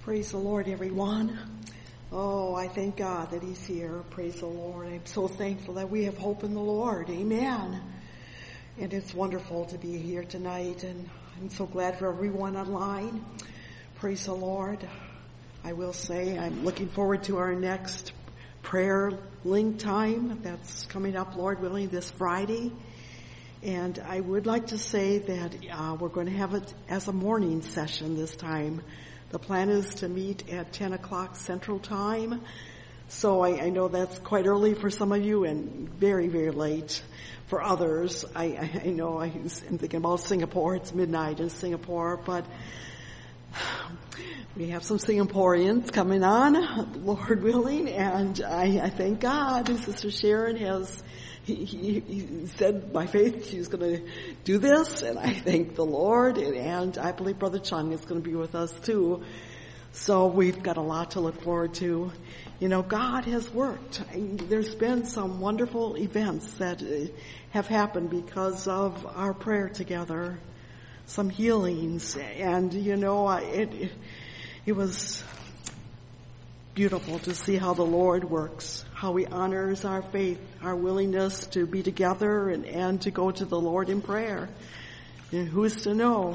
Praise the Lord, everyone. Oh, I thank God that He's here. Praise the Lord. I'm so thankful that we have hope in the Lord. Amen. And it's wonderful to be here tonight, and I'm so glad for everyone online. Praise the Lord. I will say I'm looking forward to our next prayer link time that's coming up, Lord willing, this Friday. And I would like to say that we're going to have it as a morning session this time. The plan is to meet at 10 o'clock Central Time. So I know that's quite early for some of you and very, very late for others. I know I'm thinking about Singapore. It's midnight in Singapore, but we have some Singaporeans coming on, Lord willing, and I thank God. Sister Sharon has He said by faith she's going to do this, and I thank the Lord, and I believe Brother Chung is going to be with us too. So we've got a lot to look forward to. You know, God has worked. There's been some wonderful events that have happened because of our prayer together. Some healings, and you know, it was beautiful to see how the Lord works, how He honors our faith, our willingness to be together and to go to the Lord in prayer. And who is to know?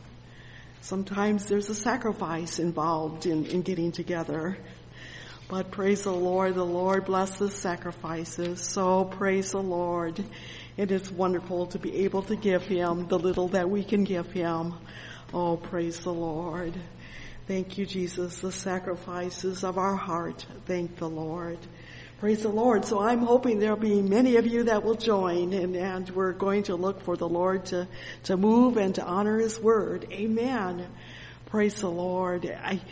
Sometimes there's a sacrifice involved in getting together. But praise the Lord blesses sacrifices. So praise the Lord. It is wonderful to be able to give Him the little that we can give Him. Oh, praise the Lord. Thank you, Jesus, the sacrifices of our heart. Thank the Lord. Praise the Lord. So I'm hoping there'll be many of you that will join, and we're going to look for the Lord to move and to honor His word. Amen. Praise the Lord.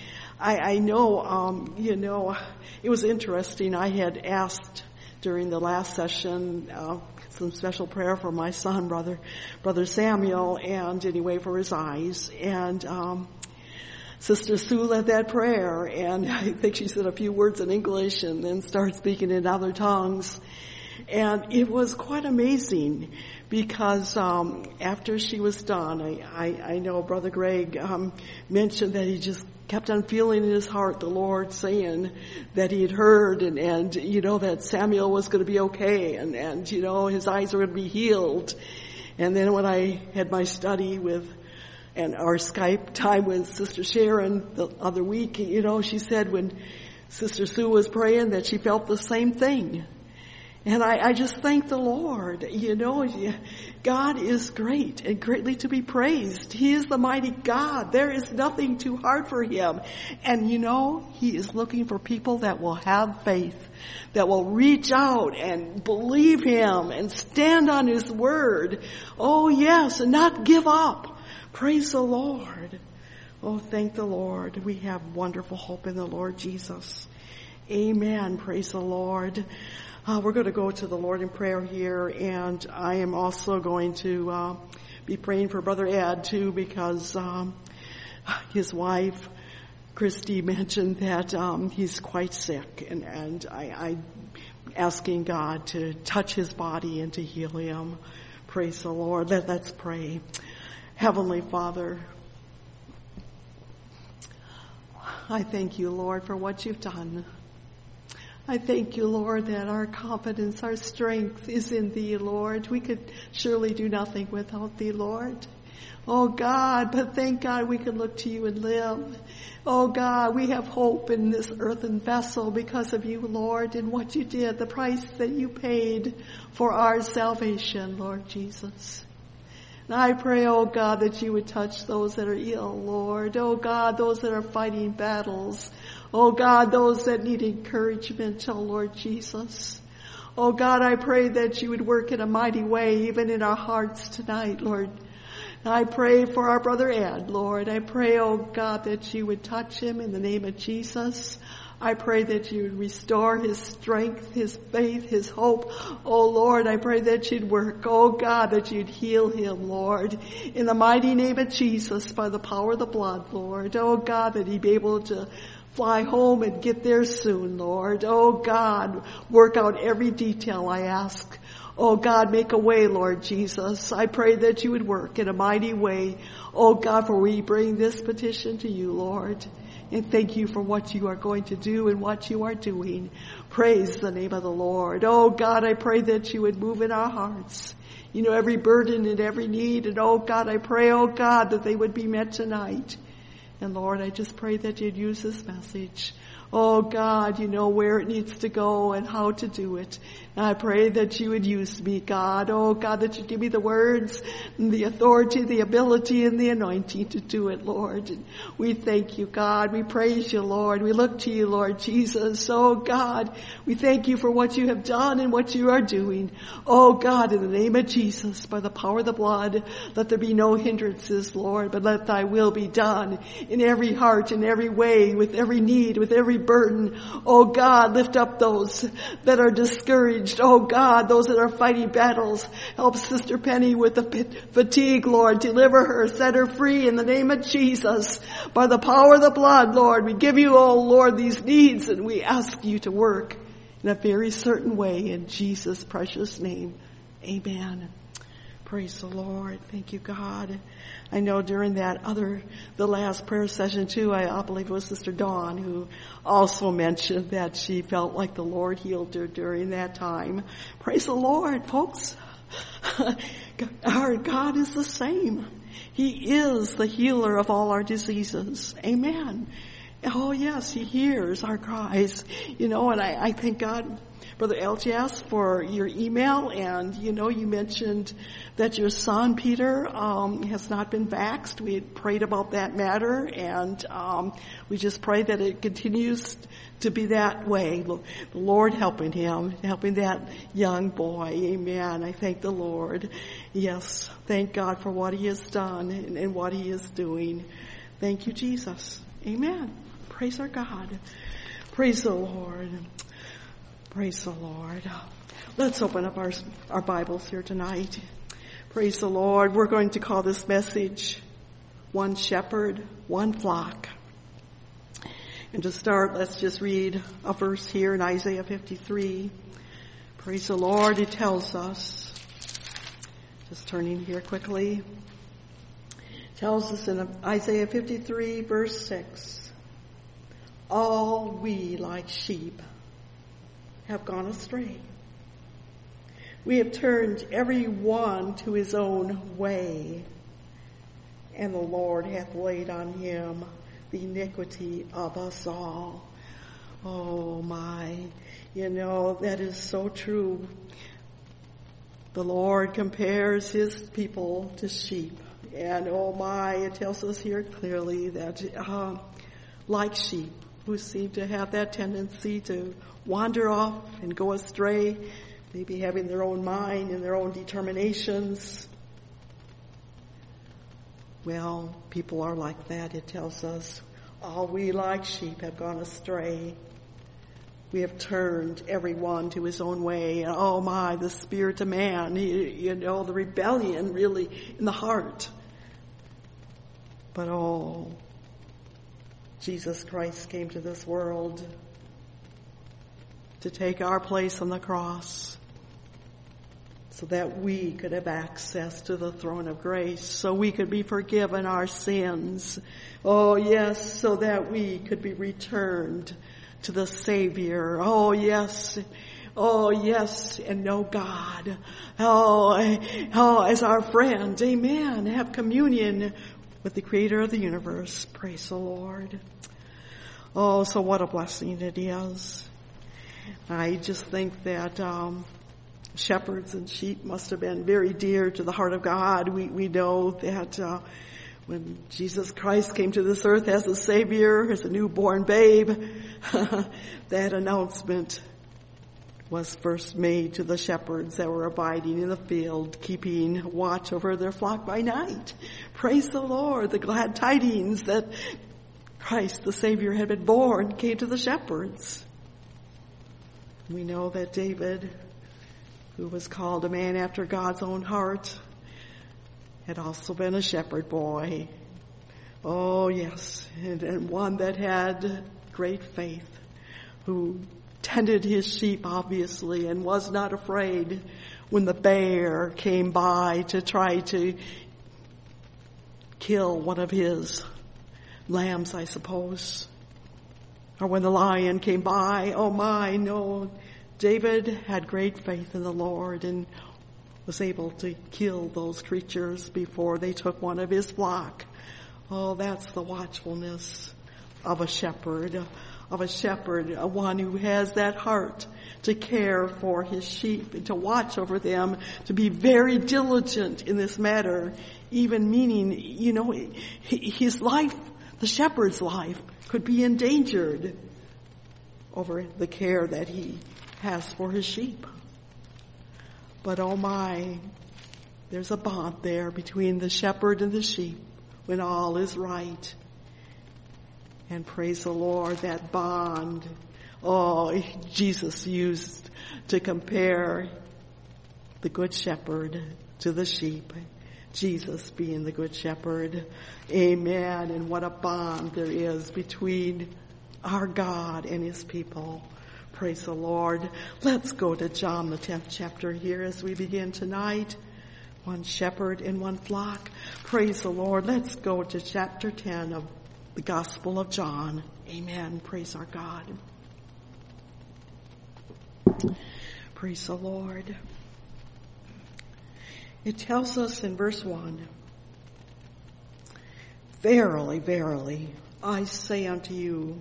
I know, you know, it was interesting. I had asked during the last session some special prayer for my son, Brother Samuel, and anyway, for his eyes. And Sister Sue led that prayer, and I think she said a few words in English and then started speaking in other tongues. And it was quite amazing because after she was done, I know Brother Greg mentioned that he just kept on feeling in his heart the Lord saying that he had heard and you know, that Samuel was going to be okay and you know, his eyes were going to be healed. And then when I had my study and our Skype time with Sister Sharon the other week, you know, she said when Sister Sue was praying that she felt the same thing. And I just thank the Lord. You know, God is great and greatly to be praised. He is the mighty God. There is nothing too hard for Him. And you know, He is looking for people that will have faith, that will reach out and believe Him and stand on His word. Oh yes, and not give up. Praise the Lord. Oh, thank the Lord. We have wonderful hope in the Lord Jesus. Amen. Praise the Lord. We're going to go to the Lord in prayer here, and I am also going to be praying for Brother Ed too, because his wife Christy mentioned that he's quite sick, and I'm asking God to touch his body and to heal him. Praise the Lord. Let's pray. Heavenly Father, I thank you, Lord, for what you've done. I thank you, Lord, that our confidence, our strength is in Thee, Lord. We could surely do nothing without Thee, Lord. Oh God, but thank God we can look to you and live. Oh God, we have hope in this earthen vessel because of you, Lord, and what you did, the price that you paid for our salvation, Lord Jesus. And I pray, oh God, that you would touch those that are ill, Lord. Oh God, those that are fighting battles. Oh God, those that need encouragement, oh Lord Jesus. Oh God, I pray that you would work in a mighty way even in our hearts tonight, Lord. I pray for our brother Ed, Lord. I pray, oh God, that you would touch him in the name of Jesus. I pray that you would restore his strength, his faith, his hope. Oh Lord, I pray that you'd work. Oh God, that you'd heal him, Lord. In the mighty name of Jesus, by the power of the blood, Lord. Oh God, that he'd be able to fly home and get there soon, Lord. Oh God, work out every detail, I ask. Oh God, make a way, Lord Jesus. I pray that you would work in a mighty way. Oh God, for we bring this petition to you, Lord. And thank you for what you are going to do and what you are doing. Praise the name of the Lord. Oh God, I pray that you would move in our hearts. You know every burden and every need. And oh God, I pray, oh God, that they would be met tonight. And Lord, I just pray that you'd use this message. Oh God, you know where it needs to go and how to do it. And I pray that you would use me, God. Oh God, that you give me the words and the authority, the ability, and the anointing to do it, Lord. And we thank you, God. We praise you, Lord. We look to you, Lord Jesus. Oh God, we thank you for what you have done and what you are doing. Oh God, in the name of Jesus, by the power of the blood, let there be no hindrances, Lord, but let thy will be done in every heart, in every way, with every need, with every burden. Oh God, lift up those that are discouraged. Oh God, those that are fighting battles. Help Sister Penny with the fatigue, Lord. Deliver her, set her free in the name of Jesus. By the power of the blood, Lord, we give you, oh Lord, these needs, and we ask you to work in a very certain way in Jesus' precious name. Amen. Praise the Lord. Thank you, God. I know during the last prayer session too, I believe it was Sister Dawn who also mentioned that she felt like the Lord healed her during that time. Praise the Lord, folks. Our God is the same. He is the healer of all our diseases. Amen. Oh yes, he hears our cries. You know, and I thank God, Brother LGS, for your email. And you know, you mentioned that your son Peter has not been vaxxed. We had prayed about that matter, and we just pray that it continues to be that way. The Lord helping him, helping that young boy. Amen. I thank the Lord. Yes, thank God for what he has done and what he is doing. Thank you, Jesus. Amen. Praise our God. Praise the Lord. Praise the Lord. Let's open up our Bibles here tonight. Praise the Lord. We're going to call this message, One Shepherd, One Flock. And to start, let's just read a verse here in Isaiah 53. Praise the Lord. It tells us, just turning here quickly, tells us in Isaiah 53 verse 6, all we like sheep have gone astray. We have turned every one to his own way, and the Lord hath laid on him the iniquity of us all. Oh my, you know, that is so true. The Lord compares his people to sheep. And oh my, it tells us here clearly that like sheep who seem to have that tendency to wander off and go astray, maybe having their own mind and their own determinations. Well, people are like that, it tells us. All we like sheep have gone astray. We have turned everyone to his own way. And oh my, the spirit of man, you know, the rebellion really in the heart. But oh, Jesus Christ came to this world to take our place on the cross so that we could have access to the throne of grace, so we could be forgiven our sins. Oh yes, so that we could be returned to the Savior. Oh yes, and know God. Oh, as our friend. Amen. Have communion with the Creator of the universe. Praise the Lord. Oh, so what a blessing it is. I just think that shepherds and sheep must have been very dear to the heart of God. We know that when Jesus Christ came to this earth as a Savior, as a newborn babe, that announcement was first made to the shepherds that were abiding in the field, keeping watch over their flock by night. Praise the Lord. The glad tidings that Christ, the Savior, had been born came to the shepherds. We know that David, who was called a man after God's own heart, had also been a shepherd boy. Oh yes, and one that had great faith, who tended his sheep obviously and was not afraid when the bear came by to try to kill one of his lambs, I suppose. Or when the lion came by, oh my, no. David had great faith in the Lord and was able to kill those creatures before they took one of his flock. Oh, that's the watchfulness of a shepherd, one who has that heart to care for his sheep and to watch over them, to be very diligent in this matter, even meaning, his life, the shepherd's life, could be endangered over the care that he has for his sheep. But oh my, there's a bond there between the shepherd and the sheep when all is right. And praise the Lord, that bond, Jesus used to compare the good shepherd to the sheep. Jesus being the good shepherd. Amen. And what a bond there is between our God and his people. Praise the Lord. Let's go to John, the 10th chapter here as we begin tonight. One shepherd and one flock. Praise the Lord. Let's go to chapter 10 of the Gospel of John. Amen. Praise our God. Praise the Lord. It tells us in verse 1, Verily, verily, I say unto you,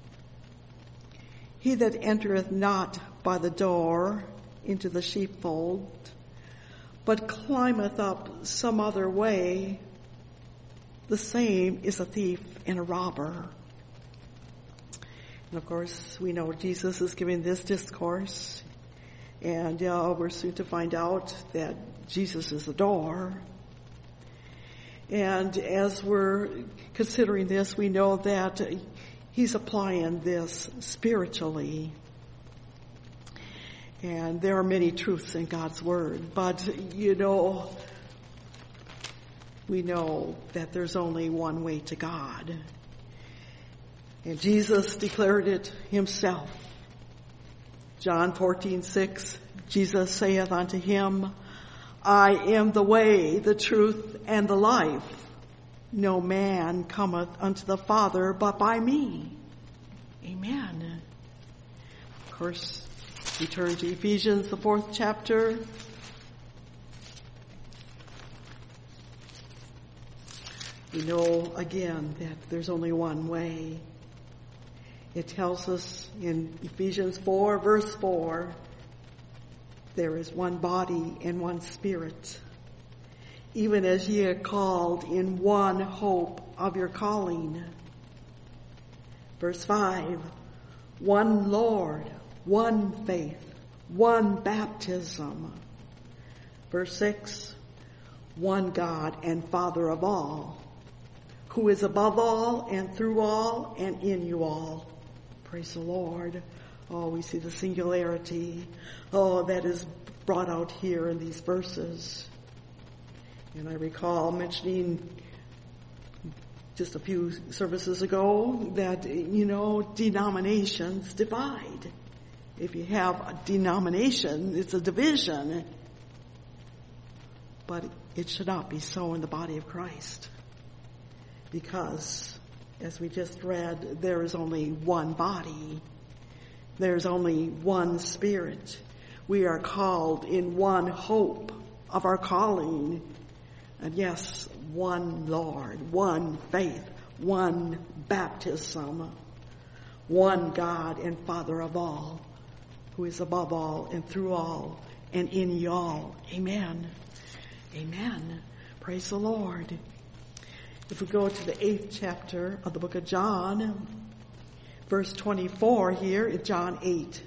he that entereth not by the door into the sheepfold, but climbeth up some other way, the same is a thief and a robber. And of course, we know Jesus is giving this discourse, and we're soon to find out that Jesus is the door. And as we're considering this, we know that he's applying this spiritually. And there are many truths in God's Word, but we know that there's only one way to God. And Jesus declared it himself. John 14:6, Jesus saith unto him, I am the way, the truth, and the life. No man cometh unto the Father but by me. Amen. Of course, we turn to Ephesians, the 4th chapter. We know again that there's only one way. It tells us in Ephesians 4, verse 4, there is one body and one spirit, even as ye are called in one hope of your calling. Verse 5, one Lord, one faith, one baptism. Verse 6, one God and Father of all, who is above all and through all and in you all. Praise the Lord. Oh, we see the singularity. Oh, that is brought out here in these verses. And I recall mentioning just a few services ago that, denominations divide. If you have a denomination, it's a division. But it should not be so in the body of Christ. Because, as we just read, there is only one body. There's only one Spirit. We are called in one hope of our calling. And yes, one Lord, one faith, one baptism, one God and Father of all, who is above all and through all and in you all. Amen. Amen. Praise the Lord. If we go to the 8th chapter of the book of John, verse 24 here in John 8.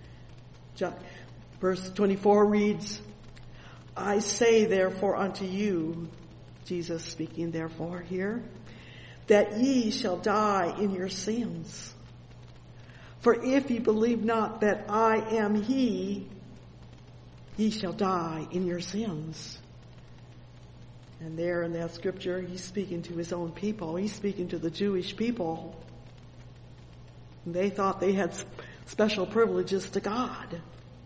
Verse 24 reads, I say therefore unto you, Jesus speaking therefore here, that ye shall die in your sins. For if ye believe not that I am he, ye shall die in your sins. And there in that scripture, he's speaking to his own people. He's speaking to the Jewish people. They thought they had special privileges to God.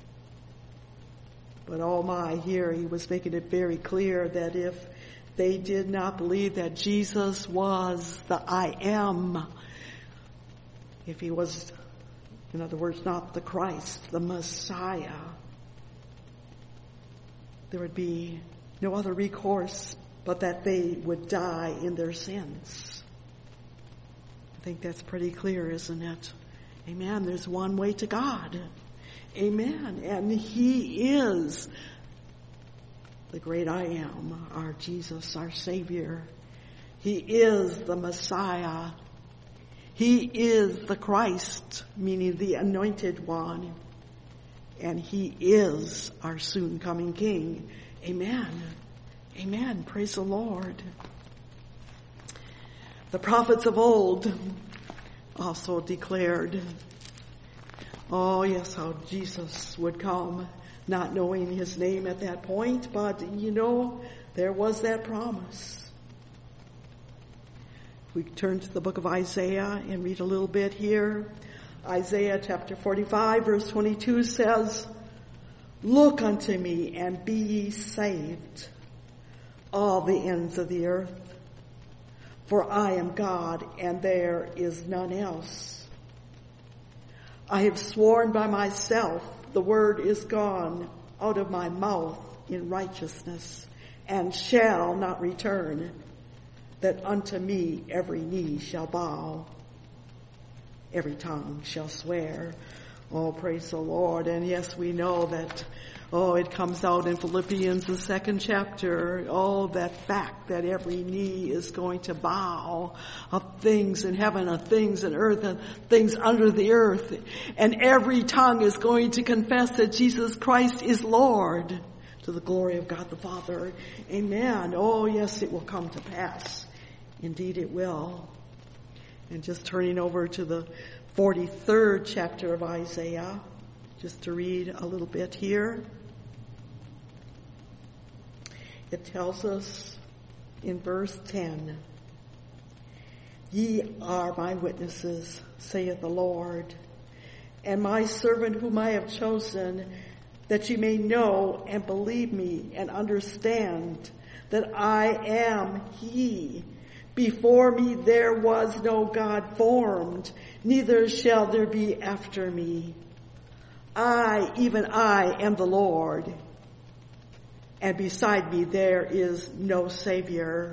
But oh my, here he was making it very clear that if they did not believe that Jesus was the I am, if he was, in other words, not the Christ, the Messiah, there would be no other recourse but that they would die in their sins. I think that's pretty clear, isn't it? Amen. There's one way to God. Amen. And he is the great I am, our Jesus, our Savior. He is the Messiah. He is the Christ, meaning the anointed one. And he is our soon coming King. Amen. Amen. Praise the Lord. The prophets of old also declared, oh yes, how Jesus would come, not knowing his name at that point, but there was that promise. We turn to the book of Isaiah and read a little bit here. Isaiah chapter 45 verse 22 says, "Look unto me and be ye saved, all the ends of the earth. For I am God and there is none else. I have sworn by myself, the word is gone out of my mouth in righteousness, and shall not return, that unto me every knee shall bow, every tongue shall swear." Oh, praise the Lord. And yes, we know that, it comes out in Philippians, the 2nd chapter, that fact that every knee is going to bow of things in heaven, of things in earth, and things under the earth. And every tongue is going to confess that Jesus Christ is Lord, to the glory of God the Father. Amen. Oh, yes, it will come to pass. Indeed it will. And just turning over to the 43rd chapter of Isaiah, just to read a little bit here. It tells us in verse 10, "Ye are my witnesses, saith the Lord, and my servant whom I have chosen, that ye may know and believe me and understand that I am he. Before me there was no God formed, neither shall there be after me. I, even I, am the Lord, and beside me there is no Savior."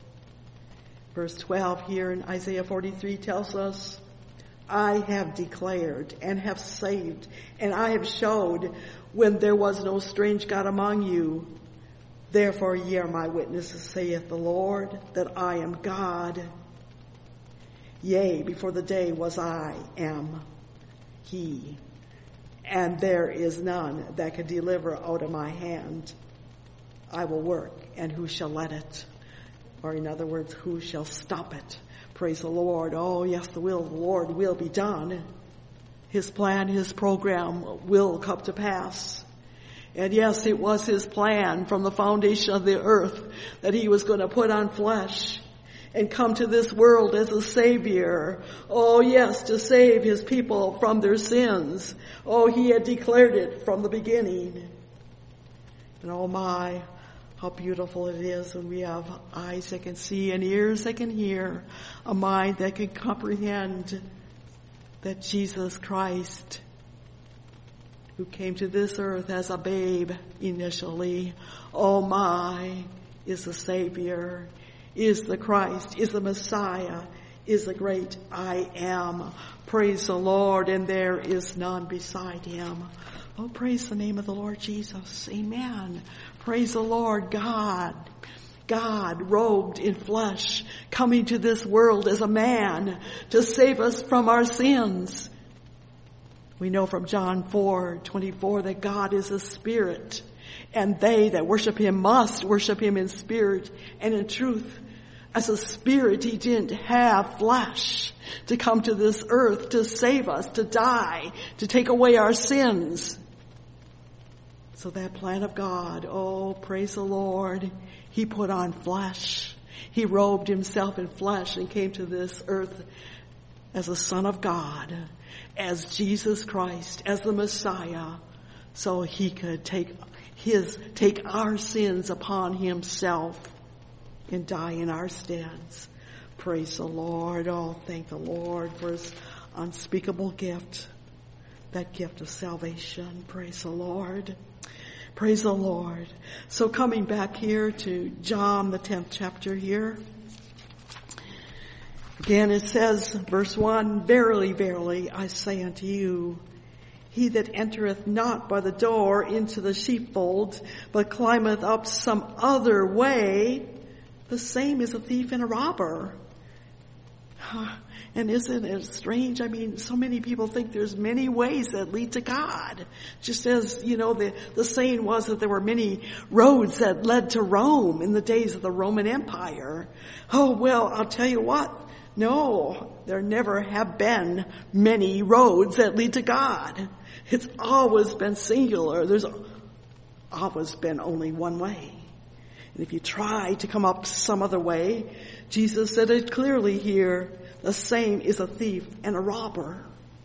Verse 12 here in Isaiah 43 tells us, "I have declared and have saved, and I have showed when there was no strange God among you. Therefore ye are my witnesses, saith the Lord, that I am God. Yea, before the day was I am he, and there is none that can deliver out of my hand. I will work, and who shall let it?" Or in other words, who shall stop it? Praise the Lord. Oh yes, the will of the Lord will be done. His plan, his program will come to pass. And yes, it was his plan from the foundation of the earth that he was going to put on flesh and come to this world as a Savior. Oh yes, to save his people from their sins. Oh, he had declared it from the beginning. And oh my, how beautiful it is when we have eyes that can see and ears that can hear, a mind that can comprehend that Jesus Christ, who came to this earth as a babe initially, oh my, is the Savior, is the Christ, is the Messiah, is the great I am. Praise the Lord, and there is none beside him. Oh, praise the name of the Lord Jesus. Amen. Praise the Lord. God robed in flesh, coming to this world as a man to save us from our sins. We know from John 4:24 that God is a spirit, and they that worship him must worship him in spirit and in truth. As a spirit, he didn't have flesh to come to this earth to save us, to die, to take away our sins. So that plan of God, oh, praise the Lord, he put on flesh. He robed himself in flesh and came to this earth as a Son of God, as Jesus Christ, as the Messiah, so he could take our sins upon himself and die in our steads. Praise the Lord. Oh, thank the Lord for his unspeakable gift, that gift of salvation. Praise the Lord. Praise the Lord. So coming back here to John, the 10th chapter here. Again it says, verse 1, Verily, verily, I say unto you, he that entereth not by the door into the sheepfold, but climbeth up some other way, the same is a thief and a robber. And isn't it strange? I mean, so many people think there's many ways that lead to God. Just as, the saying was that there were many roads that led to Rome in the days of the Roman Empire. Oh, well, I'll tell you what. No, there never have been many roads that lead to God. It's always been singular. There's always been only one way. And if you try to come up some other way, Jesus said it clearly here, the same is a thief and a robber.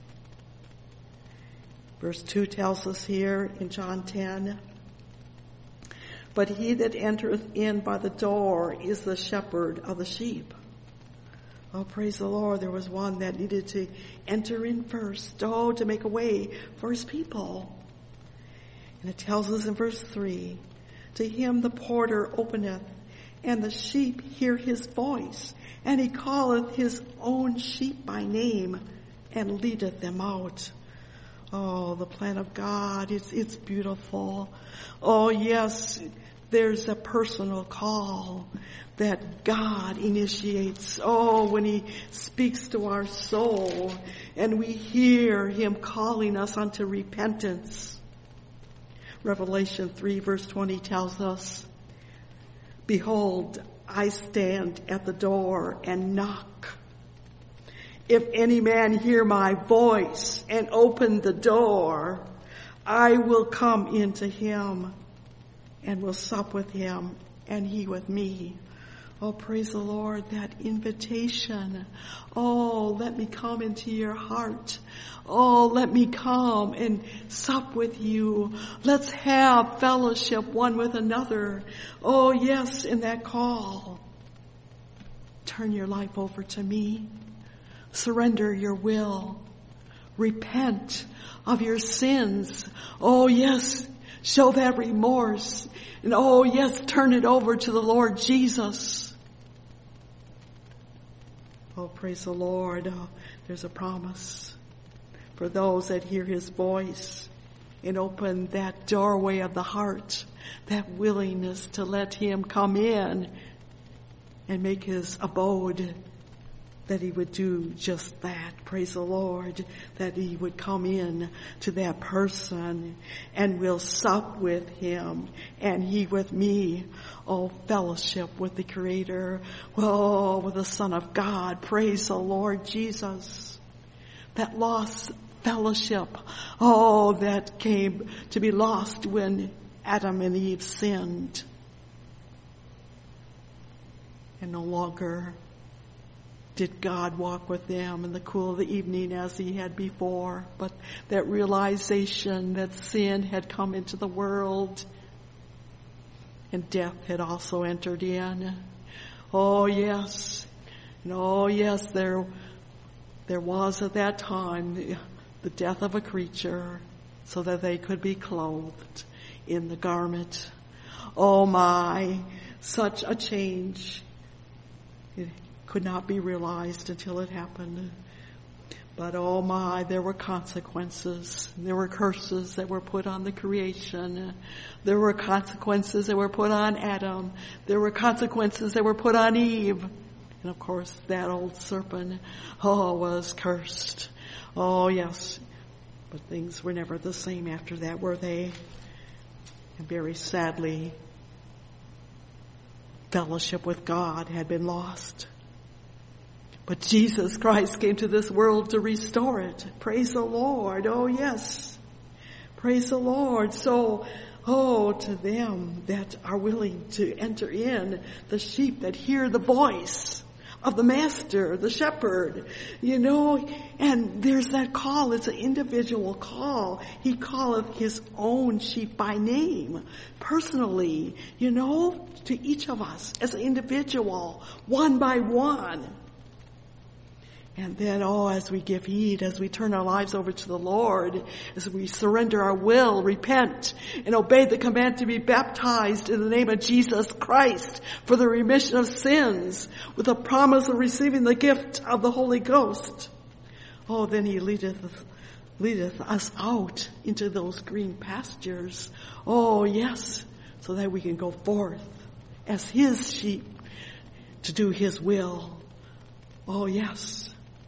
Verse 2 tells us here in John 10, But he that entereth in by the door is the shepherd of the sheep. Oh, praise the Lord. There was one that needed to enter in first, to make a way for his people. And it tells us in verse 3, To him the porter openeth, and the sheep hear his voice, and he calleth his own sheep by name, and leadeth them out. Oh, the plan of God, it's beautiful. Oh, yes, there's a personal call that God initiates. Oh, when he speaks to our soul, and we hear him calling us unto repentance. Revelation 3 verse 20 tells us, Behold, I stand at the door and knock. If any man hear my voice and open the door, I will come into him and will sup with him and he with me. Oh, praise the Lord, that invitation. Oh, let me come into your heart. Oh, let me come and sup with you. Let's have fellowship one with another. Oh, yes, in that call. Turn your life over to me. Surrender your will. Repent of your sins. Oh, yes, show that remorse. And oh, yes, turn it over to the Lord Jesus. Oh, praise the Lord. Oh, there's a promise for those that hear his voice and open that doorway of the heart, that willingness to let him come in and make his abode, that he would do just that. Praise the Lord, that he would come in to that person and will sup with him and he with me. Oh, fellowship with the Creator. Oh, with the Son of God. Praise the Lord Jesus. That lost fellowship. Oh, that came to be lost when Adam and Eve sinned. And no longer did God walk with them in the cool of the evening as he had before. But that realization that sin had come into the world and death had also entered in. Oh, yes. And oh, yes, there was at that time the death of a creature so that they could be clothed in the garment. Oh, my, such a change. It could not be realized until it happened. But oh my, there were consequences. There were curses that were put on the creation. There were consequences that were put on Adam. There were consequences that were put on Eve. And of course, that old serpent, was cursed. Oh yes. But things were never the same after that, were they? And very sadly, fellowship with God had been lost. But Jesus Christ came to this world to restore it. Praise the Lord. Oh, yes. Praise the Lord. So, to them that are willing to enter in, the sheep that hear the voice of the master, the shepherd, and there's that call. It's an individual call. He calleth his own sheep by name, personally, to each of us as an individual, one by one. And then, as we give heed, as we turn our lives over to the Lord, as we surrender our will, repent, and obey the command to be baptized in the name of Jesus Christ for the remission of sins, with the promise of receiving the gift of the Holy Ghost. Then He leadeth us out into those green pastures. Yes, so that we can go forth as His sheep to do His will. Yes.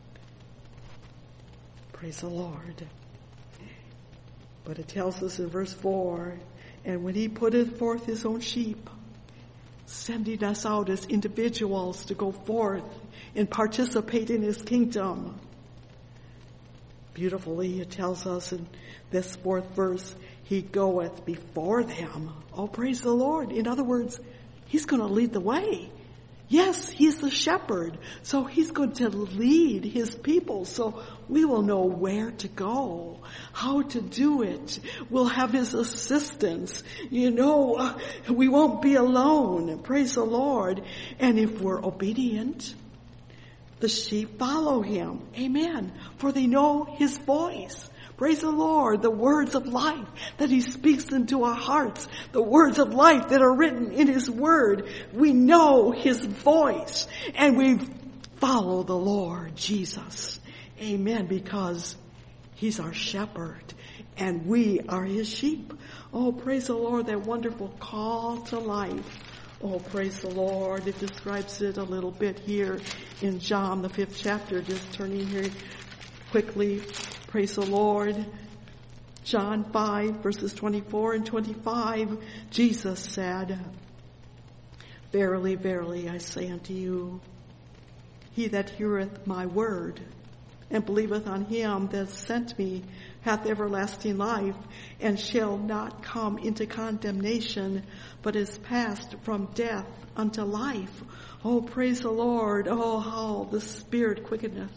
Praise the Lord. But it tells us in verse 4, and when He putteth forth His own sheep, sending us out as individuals to go forth and participate in His kingdom. Beautifully, it tells us in this 4th verse, He goeth before them. Praise the Lord. In other words, He's going to lead the way. Yes, He's the shepherd, so He's going to lead His people, so we will know where to go, how to do it. We'll have His assistance. We won't be alone. Praise the Lord. And if we're obedient, the sheep follow Him. Amen. For they know His voice. Praise the Lord, the words of life that He speaks into our hearts, the words of life that are written in His Word. We know His voice and we follow the Lord Jesus. Amen, because He's our shepherd and we are His sheep. Praise the Lord, that wonderful call to life. Praise the Lord. It describes it a little bit here in John, the 5th chapter. Just turning here quickly. Praise the Lord. John 5, verses 24 and 25. Jesus said, Verily, verily, I say unto you, he that heareth my word and believeth on Him that sent me hath everlasting life, and shall not come into condemnation, but is passed from death unto life. Praise the Lord. How the Spirit quickeneth.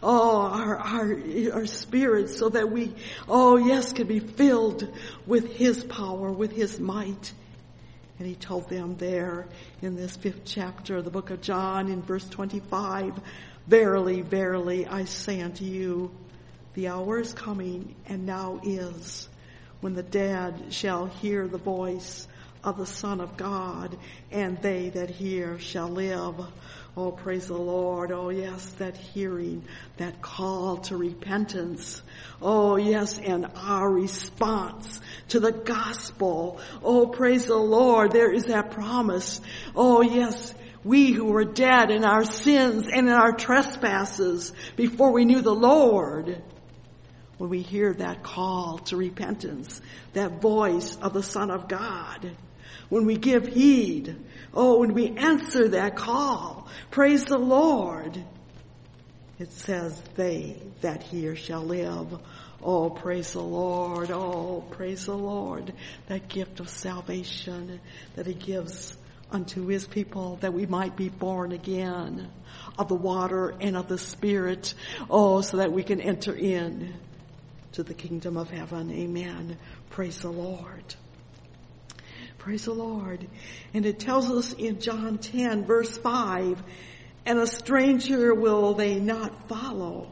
Our spirit, so that we, can be filled with His power, with His might. And He told them there in this 5th chapter of the book of John in verse 25, Verily, verily, I say unto you, the hour is coming, and now is, when the dead shall hear the voice of the Son of God, and they that hear shall live. Praise the Lord. Yes, that hearing, that call to repentance. Yes, and our response to the gospel. Praise the Lord. There is that promise. Yes, we who were dead in our sins and in our trespasses before we knew the Lord, when we hear that call to repentance, that voice of the Son of God, when we give heed, when we answer that call, praise the Lord, it says, they that hear shall live. Praise the Lord. Praise the Lord. That gift of salvation that He gives unto His people, that we might be born again of the water and of the Spirit, so that we can enter in to the kingdom of heaven. Amen. Praise the Lord. Praise the Lord. And it tells us in John 10, verse 5, and a stranger will they not follow,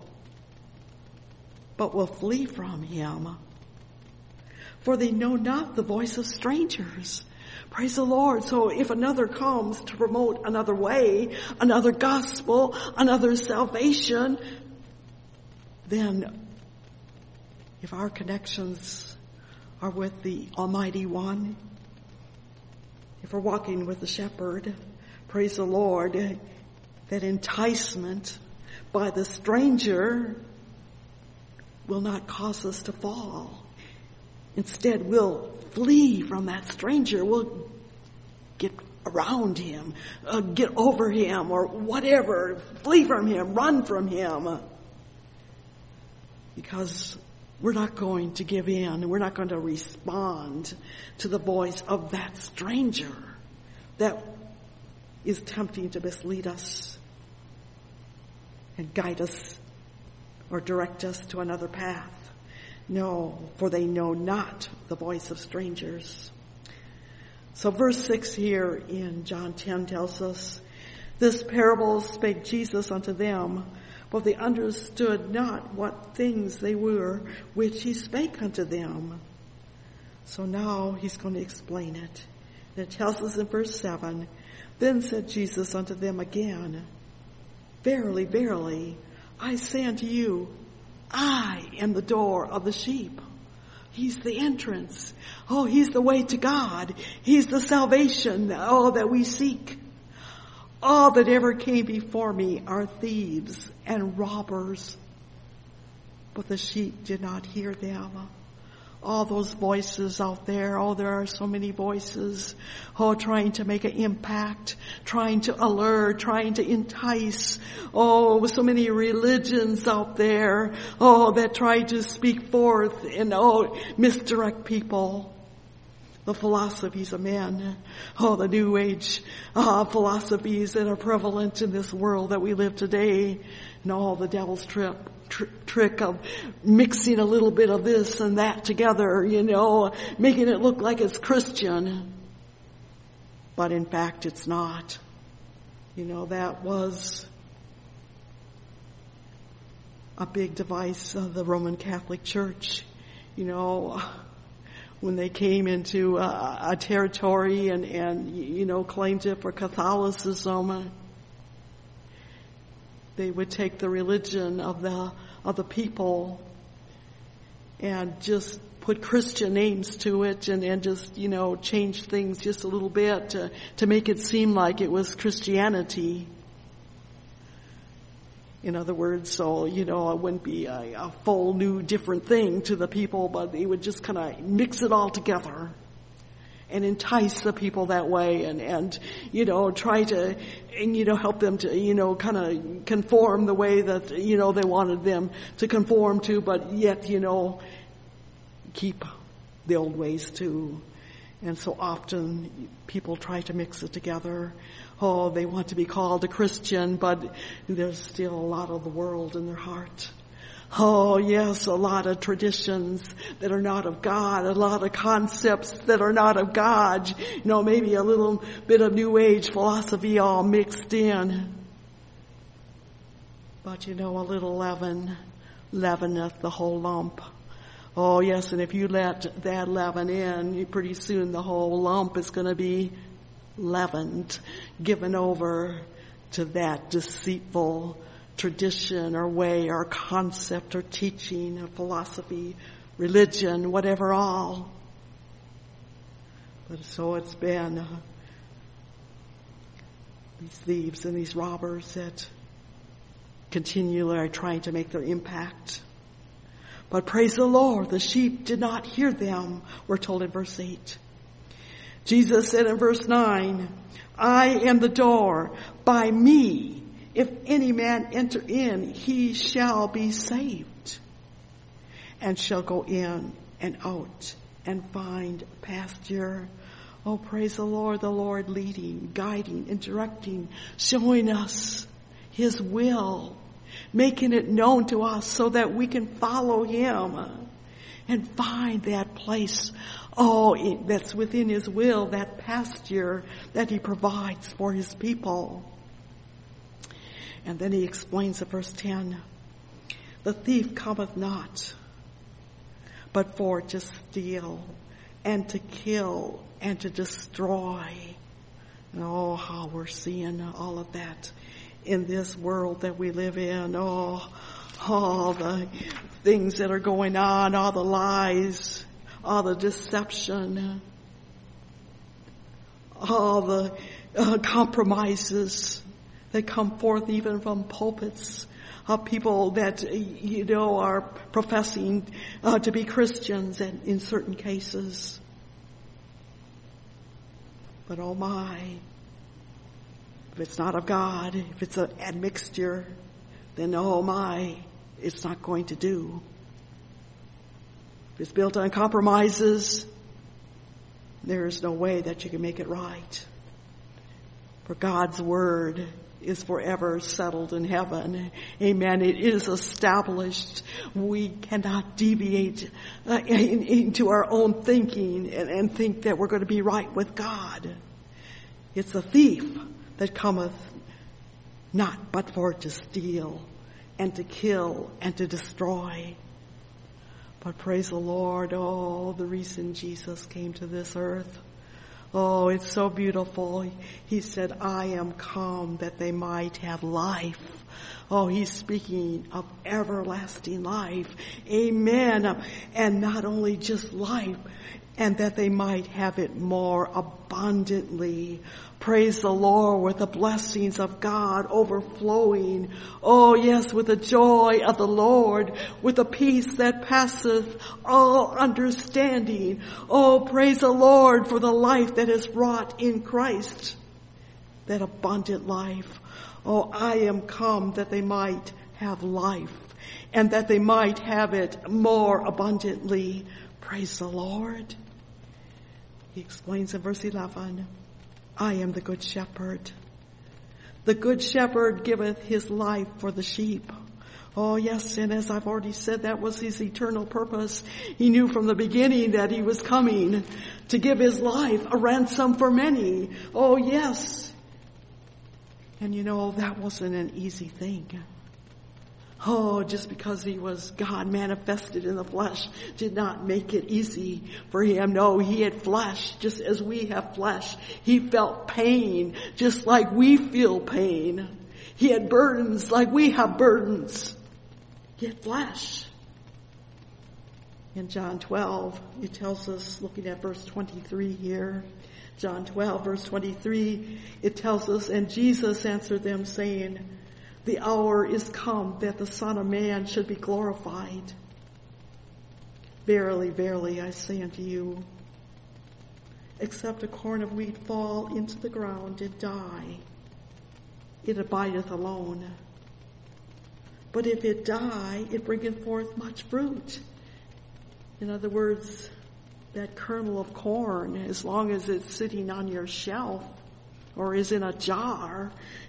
but will flee from him. For they know not the voice of strangers. Praise the Lord. So if another comes to promote another way, another gospel, another salvation, then if our connections are with the Almighty One, if we're walking with the shepherd, praise the Lord, that enticement by the stranger will not cause us to fall. Instead, we'll flee from that stranger. We'll get around him, get over him, or whatever. Flee from him, run from him. Because we're not going to give in. We're not going to respond to the voice of that stranger that is tempting to mislead us and guide us or direct us to another path. No, for they know not the voice of strangers. So verse 6 here in John 10 tells us, this parable spake Jesus unto them For they understood not what things they were which he spake unto them. So now he's going to explain it. And it tells us in verse 7, Then said Jesus unto them again, Verily, verily, I say unto you, I am the door of the sheep. He's the entrance. Oh, he's the way to God. He's the salvation, that we seek. All that ever came before me are thieves and robbers. But the sheep did not hear them. All those voices out there, there are so many voices, trying to make an impact, trying to allure, trying to entice. So many religions out there, that try to speak forth and, misdirect people. The philosophies of men, the New Age philosophies that are prevalent in this world that we live today, and all the devil's trick of mixing a little bit of this and that together, making it look like it's Christian. But in fact, it's not. That was a big device of the Roman Catholic Church. When they came into a territory and claimed it for Catholicism, they would take the religion of the people and just put Christian names to it and just, change things just a little bit to make it seem like it was Christianity. In other words, it wouldn't be a full new different thing to the people, but they would just kind of mix it all together and entice the people that way and try to, help them to, kind of conform the way that, they wanted them to conform to, but yet, keep the old ways too. And so often people try to mix it together. They want to be called a Christian, but there's still a lot of the world in their heart. Yes, a lot of traditions that are not of God, a lot of concepts that are not of God. Maybe a little bit of New Age philosophy all mixed in. But a little leaven leaveneth the whole lump. Yes, and if you let that leaven in, pretty soon the whole lump is going to be leavened, given over to that deceitful tradition or way or concept or teaching or philosophy, religion, whatever all. But so it's been these thieves and these robbers that continually are trying to make their impact. But praise the Lord, the sheep did not hear them, we're told in verse 8. Jesus said in verse 9, I am the door. By me, if any man enter in, he shall be saved, and shall go in and out and find pasture. Praise the Lord leading, guiding, and directing, showing us his will, making it known to us so that we can follow him and find that place, that's within his will, that pasture that he provides for his people. And then he explains in verse 10, the thief cometh not, but for to steal and to kill and to destroy. And how we're seeing all of that in this world that we live in. All the things that are going on, all the lies, all the deception, all the compromises that come forth even from pulpits of people that, are professing to be Christians in certain cases. But oh my, if it's not of God, if it's an admixture, then oh my, it's not going to do. If it's built on compromises, there is no way that you can make it right. For God's word is forever settled in heaven. Amen. It is established. We cannot deviate into our own thinking and think that we're going to be right with God. It's a thief that cometh not but for to steal and to kill and to destroy. But praise the Lord, the reason Jesus came to this earth. Oh, it's so beautiful. He said, I am come that they might have life. Oh, he's speaking of everlasting life. Amen. And not only just life, and that they might have it more abundantly. Praise the Lord, with the blessings of God overflowing. Oh yes, with the joy of the Lord, with the peace that passeth all understanding. Oh, praise the Lord for the life that is wrought in Christ, that abundant life. Oh, I am come that they might have life, and that they might have it more abundantly. Praise the Lord. He explains in verse 11, I am the good shepherd. The good shepherd giveth his life for the sheep. Oh yes, and as I've already said, that was his eternal purpose. He knew from the beginning that he was coming to give his life a ransom for many. Oh yes. And that wasn't an easy thing. Oh, just because he was God manifested in the flesh did not make it easy for him. No, he had flesh just as we have flesh. He felt pain just like we feel pain. He had burdens like we have burdens. He had flesh. In John 12, it tells us, looking at verse 23 here, John 12, verse 23, it tells us, and Jesus answered them, saying, the hour is come that the Son of Man should be glorified. Verily, verily, I say unto you, except a corn of wheat fall into the ground and die, it abideth alone. But if it die, it bringeth forth much fruit. In other words, that kernel of corn, as long as it's sitting on your shelf or is in a jar,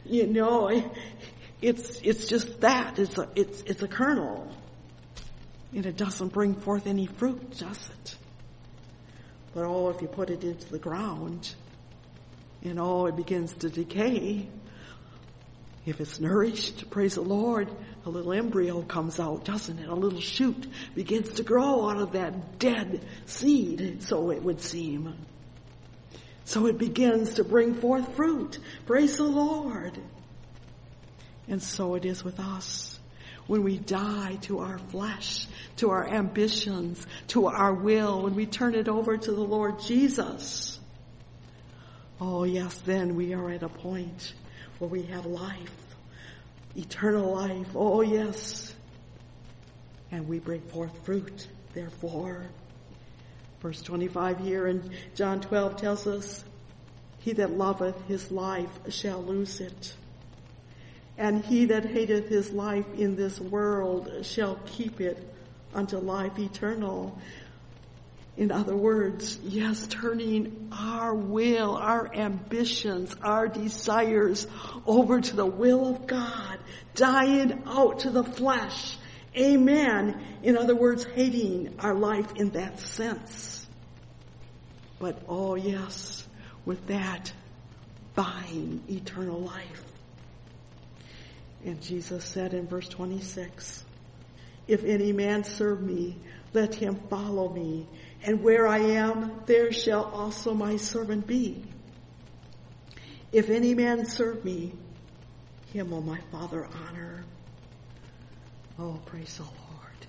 it's just that. It's a kernel. And it doesn't bring forth any fruit, does it? But if you put it into the ground, it begins to decay. If it's nourished, praise the Lord, a little embryo comes out, doesn't it? A little shoot begins to grow out of that dead seed, so it would seem. So it begins to bring forth fruit. Praise the Lord. And so it is with us. When we die to our flesh, to our ambitions, to our will, when we turn it over to the Lord Jesus, oh yes, then we are at a point where we have life, eternal life. Oh yes. And we bring forth fruit, therefore. Verse 25 here in John 12 tells us, he that loveth his life shall lose it. And he that hateth his life in this world shall keep it unto life eternal. In other words, yes, turning our will, our ambitions, our desires over to the will of God, dying out to the flesh. Amen. In other words, hating our life in that sense. But oh yes, with that, buying eternal life. And Jesus said in verse 26, if any man serve me, let him follow me. And where I am, there shall also my servant be. If any man serve me, him will my Father honor. Oh, praise the Lord.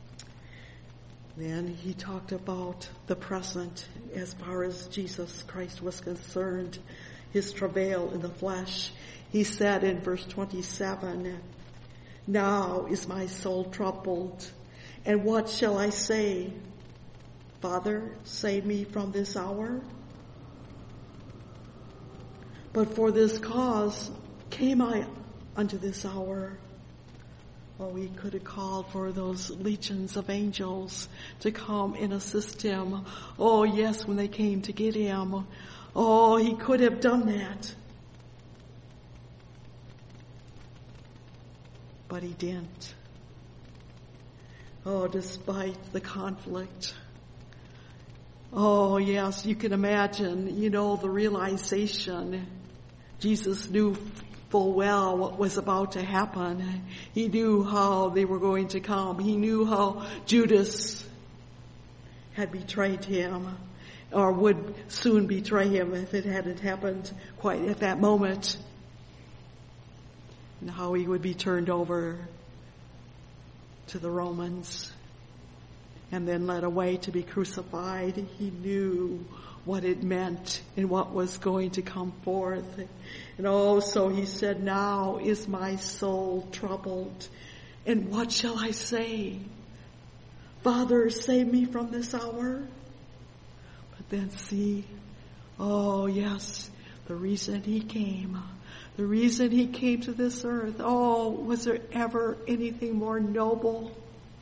Then he talked about the present as far as Jesus Christ was concerned, his travail in the flesh. He said in verse 27, now is my soul troubled, and what shall I say? Father, save me from this hour. But for this cause came I unto this hour. Oh, he could have called for those legions of angels to come and assist him. Oh, yes, when they came to get him. Oh, he could have done that. But he didn't. Oh, despite the conflict. Oh, yes, you can imagine, the realization. Jesus knew full well what was about to happen. He knew how they were going to come. He knew how Judas had betrayed him, or would soon betray him if it hadn't happened quite at that moment, and how he would be turned over to the Romans and then led away to be crucified. He knew what it meant and what was going to come forth. And so he said, now is my soul troubled, and what shall I say? Father, save me from this hour. But then see, yes, the reason he came to this earth. Was there ever anything more noble,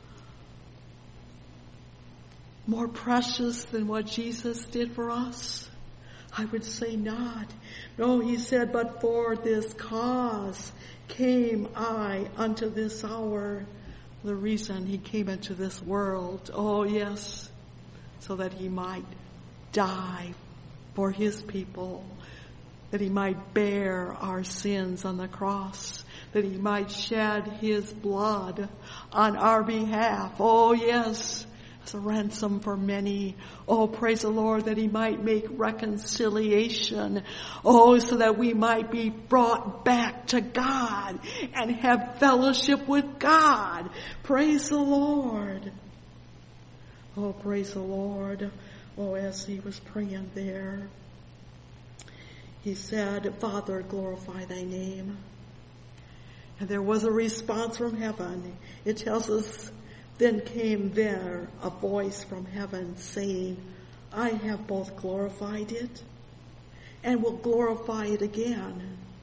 more precious than what Jesus did for us? I would say not. No, he said, but for this cause came I unto this hour. The reason he came into this world, yes, so that he might die for his people, that he might bear our sins on the cross, that he might shed his blood on our behalf. Yes, as a ransom for many. Praise the Lord, that he might make reconciliation. So that we might be brought back to God and have fellowship with God. Praise the Lord. Praise the Lord. As he was praying there, he said, Father, glorify thy name. And there was a response from heaven. It tells us, then came there a voice from heaven saying, I have both glorified it and will glorify it again.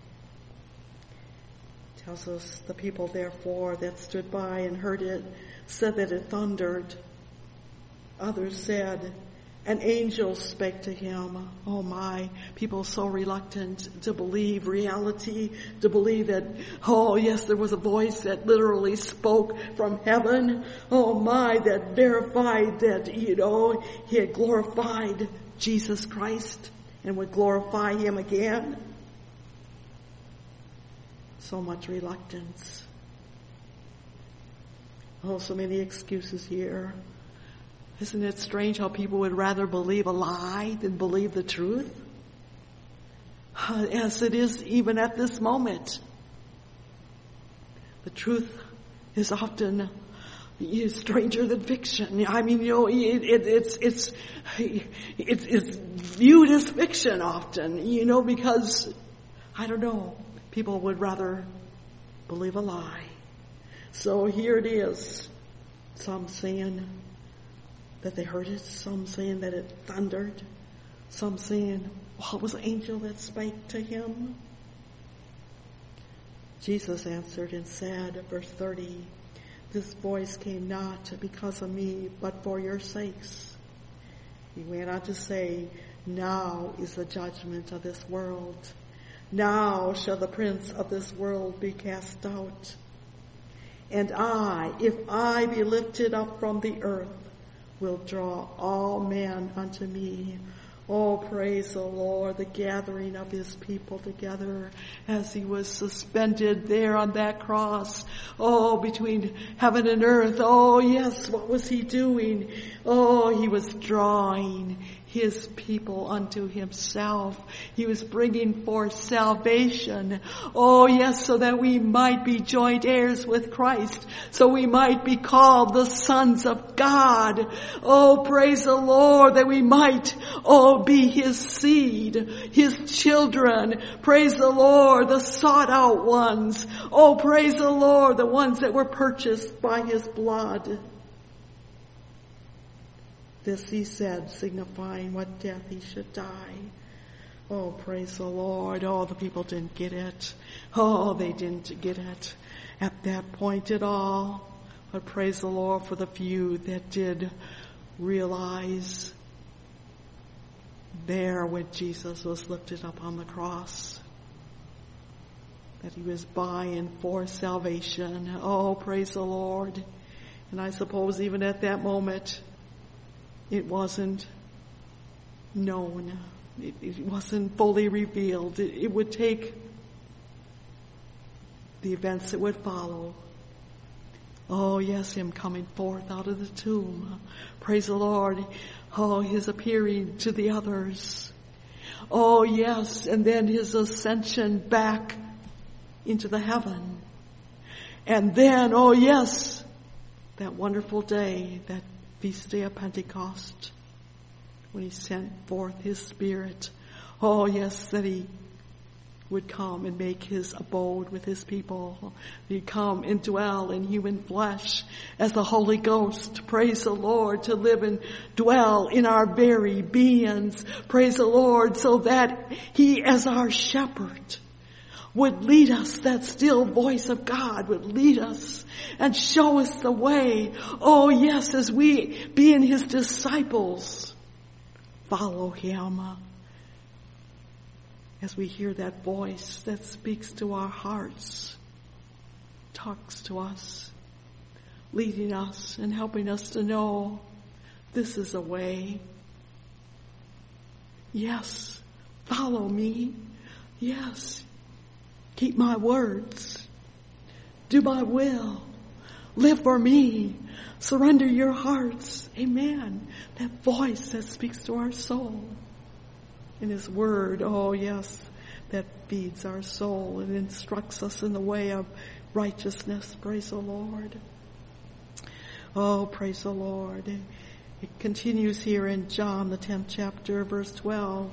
It tells us the people therefore that stood by and heard it said that it thundered. Others said, an angel spake to him. Oh my, people so reluctant to believe reality, to believe that, yes, there was a voice that literally spoke from heaven. Oh my, that verified that, he had glorified Jesus Christ and would glorify him again. So much reluctance. So many excuses here. Isn't it strange how people would rather believe a lie than believe the truth? As it is even at this moment. The truth is often stranger than fiction. I mean, it's viewed as fiction often, because, I don't know, people would rather believe a lie. So here it is. Some saying that they heard it, some saying that it thundered, some saying, it was an angel that spake to him. Jesus answered and said, verse 30, this voice came not because of me, but for your sakes. He went on to say, now is the judgment of this world. Now shall the prince of this world be cast out. And I, if I be lifted up from the earth, will draw all men unto me. Praise the Lord, the gathering of his people together as he was suspended there on that cross. Between heaven and earth. Yes, what was he doing? He was drawing his people unto himself. He was bringing forth salvation. Yes, so that we might be joint heirs with Christ. So we might be called the sons of God. Praise the Lord, that we might, be his seed, his children. Praise the Lord, the sought out ones. Praise the Lord, the ones that were purchased by his blood. This he said, signifying what death he should die. Praise the Lord. The people didn't get it. They didn't get it at that point at all. But praise the Lord for the few that did realize there when Jesus was lifted up on the cross, that he was buying for salvation. Praise the Lord. And I suppose even at that moment, it wasn't known. It wasn't fully revealed. It would take the events that would follow. Oh, yes, him coming forth out of the tomb. Praise the Lord. Oh, his appearing to the others. Oh, yes, and then his ascension back into the heaven. And then, oh, yes, that wonderful day, that feast day of Pentecost, when he sent forth his Spirit. Oh, yes, that he would come and make his abode with his people. He'd come and dwell in human flesh as the Holy Ghost. Praise the Lord, to live and dwell in our very beings. Praise the Lord, so that he as our shepherd would lead us. That still voice of God would lead us and show us the way. Oh yes, as we being his disciples, follow him. As we hear that voice that speaks to our hearts, talks to us, leading us and helping us to know this is a way. Yes, follow me. Yes, keep my words. Do my will. Live for me. Surrender your hearts. Amen. That voice that speaks to our soul. In his word, oh yes, that feeds our soul and instructs us in the way of righteousness. Praise the Lord. Oh, praise the Lord. It continues here in John, the 10th chapter, verse 12.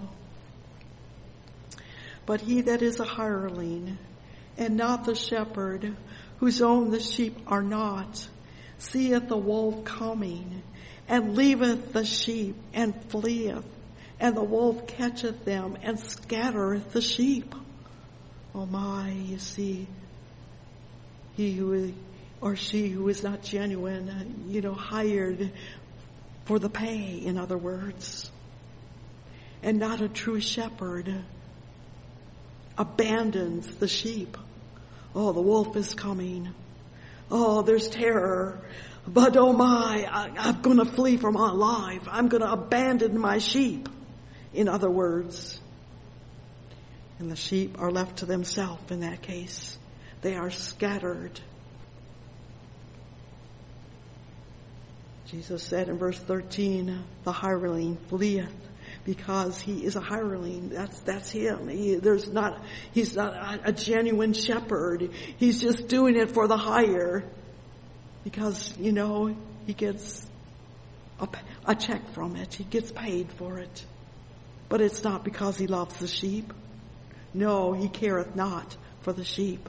But he that is a hireling, and not the shepherd, whose own the sheep are not, seeth the wolf coming, and leaveth the sheep, and fleeth. And the wolf catcheth them and scattereth the sheep. Oh my, you see, he who or she who is not genuine, hired for the pay, in other words, and not a true shepherd, abandons the sheep. Oh, the wolf is coming. Oh, there's terror. But oh my, I'm going to flee for my life. I'm going to abandon my sheep. In other words, and the sheep are left to themselves in that case. They are scattered. Jesus said in verse 13, the hireling fleeth because he is a hireling. That's him. He's not a genuine shepherd. He's just doing it for the hire because, he gets a check from it. He gets paid for it. But it's not because he loves the sheep. No, he careth not for the sheep.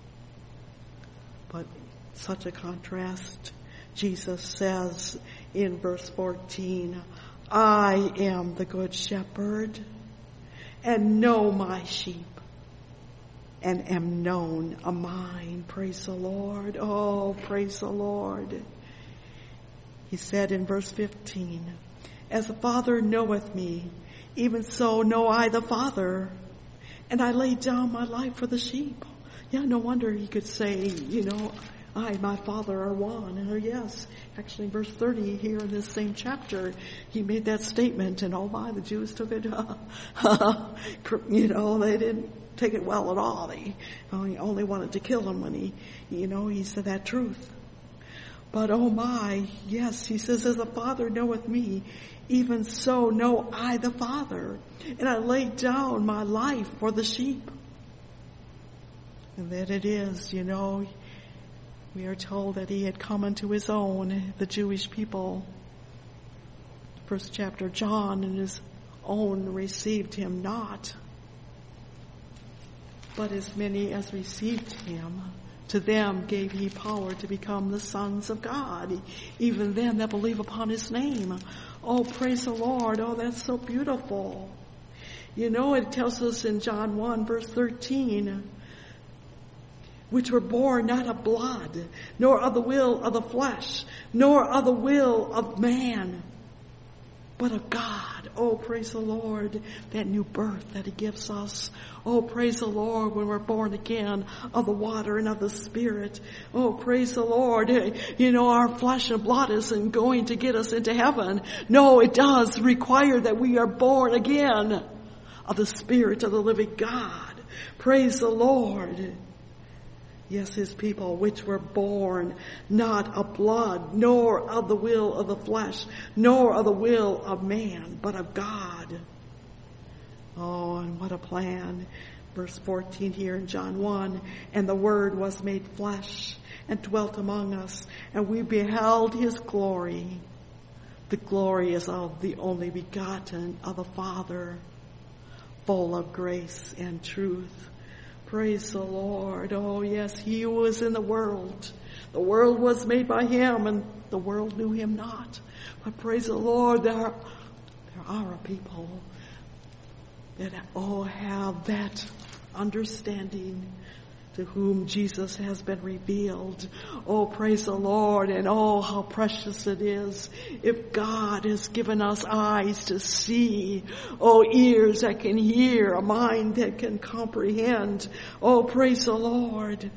But such a contrast. Jesus says in verse 14, I am the good shepherd, and know my sheep, and am known of mine. Praise the Lord. Oh, praise the Lord. He said in verse 15, as the Father knoweth me, even so know I the Father, and I lay down my life for the sheep. Yeah, no wonder he could say, I and my Father are one. And yes, actually in verse 30 here in this same chapter, he made that statement, and oh my, the Jews took it, they didn't take it well at all. They only wanted to kill him when he said that truth. But oh my, yes, he says, as the Father knoweth me, even so know I the Father, and I lay down my life for the sheep. And that it is, we are told that he had come unto his own, the Jewish people. First chapter, John, and his own received him not. But as many as received him, to them gave he power to become the sons of God, even them that believe upon his name. Oh, praise the Lord. Oh, that's so beautiful. It tells us in John 1, verse 13, which were born not of blood, nor of the will of the flesh, nor of the will of man, but of God. Oh, praise the Lord, that new birth that he gives us. Oh, praise the Lord, when we're born again of the water and of the Spirit. Oh, praise the Lord. Our flesh and blood isn't going to get us into heaven. No, it does require that we are born again of the Spirit of the living God. Praise the Lord. Yes, his people, which were born not of blood, nor of the will of the flesh, nor of the will of man, but of God. Oh, and what a plan. Verse 14 here in John 1, and the Word was made flesh and dwelt among us, and we beheld his glory. The glory is of the only begotten of the Father, full of grace and truth. Praise the Lord. Oh, yes, he was in the world. The world was made by him, and the world knew him not. But praise the Lord, there are a people that have that understanding, to whom Jesus has been revealed. Oh, praise the Lord, and oh, how precious it is if God has given us eyes to see, oh, ears that can hear, a mind that can comprehend. Oh, praise the Lord.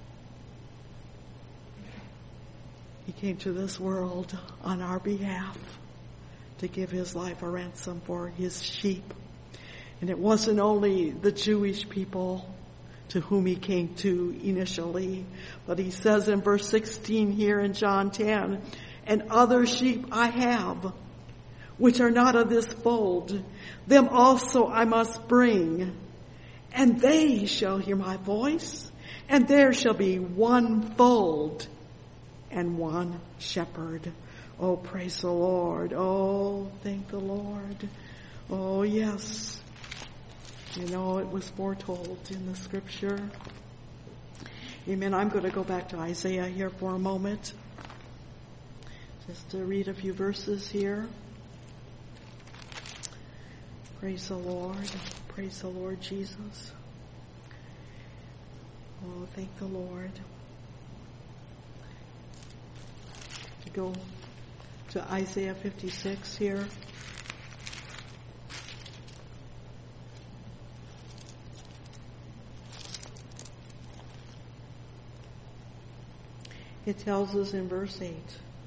He came to this world on our behalf to give his life a ransom for his sheep. And it wasn't only the Jewish people to whom he came to initially, but he says in verse 16 here in John 10, and other sheep I have, which are not of this fold, them also I must bring, and they shall hear my voice, and there shall be one fold and one shepherd. Oh, praise the Lord. Oh, thank the Lord. Oh, yes. You know, it was foretold in the scripture. Amen. I'm going to go back to Isaiah here for a moment, just to read a few verses here. Praise the Lord. Praise the Lord Jesus. Oh, thank the Lord. To go to Isaiah 56 here. It tells us in verse 8,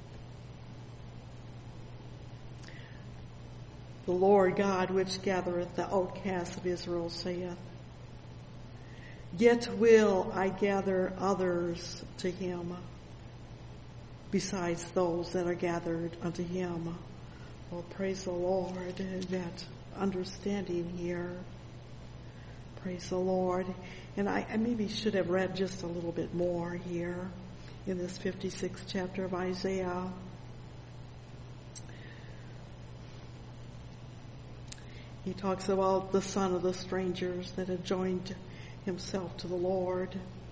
the Lord God which gathereth the outcasts of Israel saith, yet will I gather others to him, besides those that are gathered unto him. Well, praise the Lord, that understanding here. Praise the Lord. And I maybe should have read just a little bit more here in this 56th chapter of Isaiah. He talks about the son of the strangers that had joined himself to the Lord.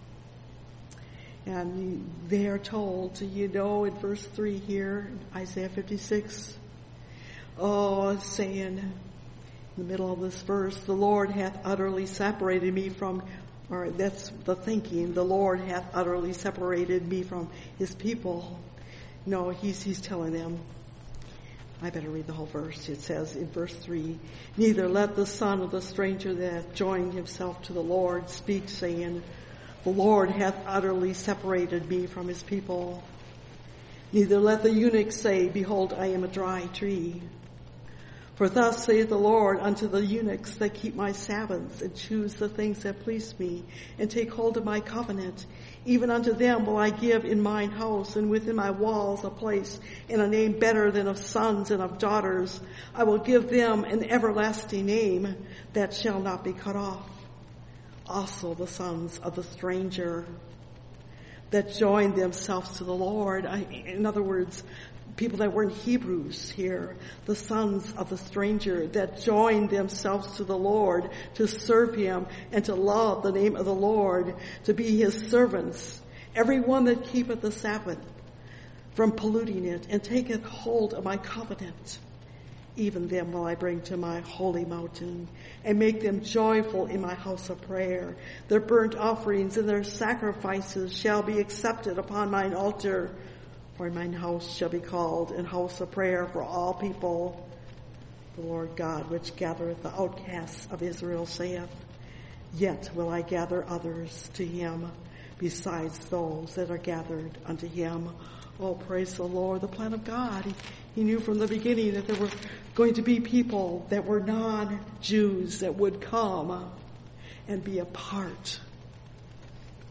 And they are told, you know, in verse 3 here, Isaiah 56, saying in the middle of this verse, the Lord hath utterly separated me from, or that's the thinking, the Lord hath utterly separated me from his people. No, he's telling them, I better read the whole verse. It says in verse 3, neither let the son of the stranger that hath joined himself to the Lord speak, saying, the Lord hath utterly separated me from his people. Neither let the eunuch say, behold, I am a dry tree. For thus saith the Lord unto the eunuchs that keep my Sabbaths, and choose the things that please me, and take hold of my covenant. Even unto them will I give in mine house and within my walls a place and a name better than of sons and of daughters. I will give them an everlasting name that shall not be cut off. Also the sons of the stranger that joined themselves to the Lord. In other words, people that weren't Hebrews here, the sons of the stranger that joined themselves to the Lord to serve him and to love the name of the Lord, to be his servants. Everyone that keepeth the Sabbath from polluting it and taketh hold of my covenant, even them will I bring to my holy mountain and make them joyful in my house of prayer. Their burnt offerings and their sacrifices shall be accepted upon mine altar. For mine house shall be called an house of prayer for all people. The Lord God, which gathereth the outcasts of Israel, saith, yet will I gather others to him, besides those that are gathered unto him. Oh, praise the Lord, the plan of God. He knew from the beginning that there were going to be people that were non-Jews that would come and be a part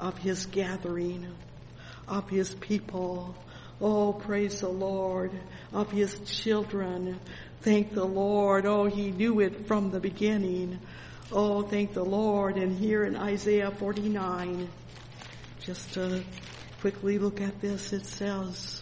of his gathering, of his people. Oh, praise the Lord, of his children. Thank the Lord. Oh, he knew it from the beginning. Oh, thank the Lord. And here in Isaiah 49, just to quickly look at this, it says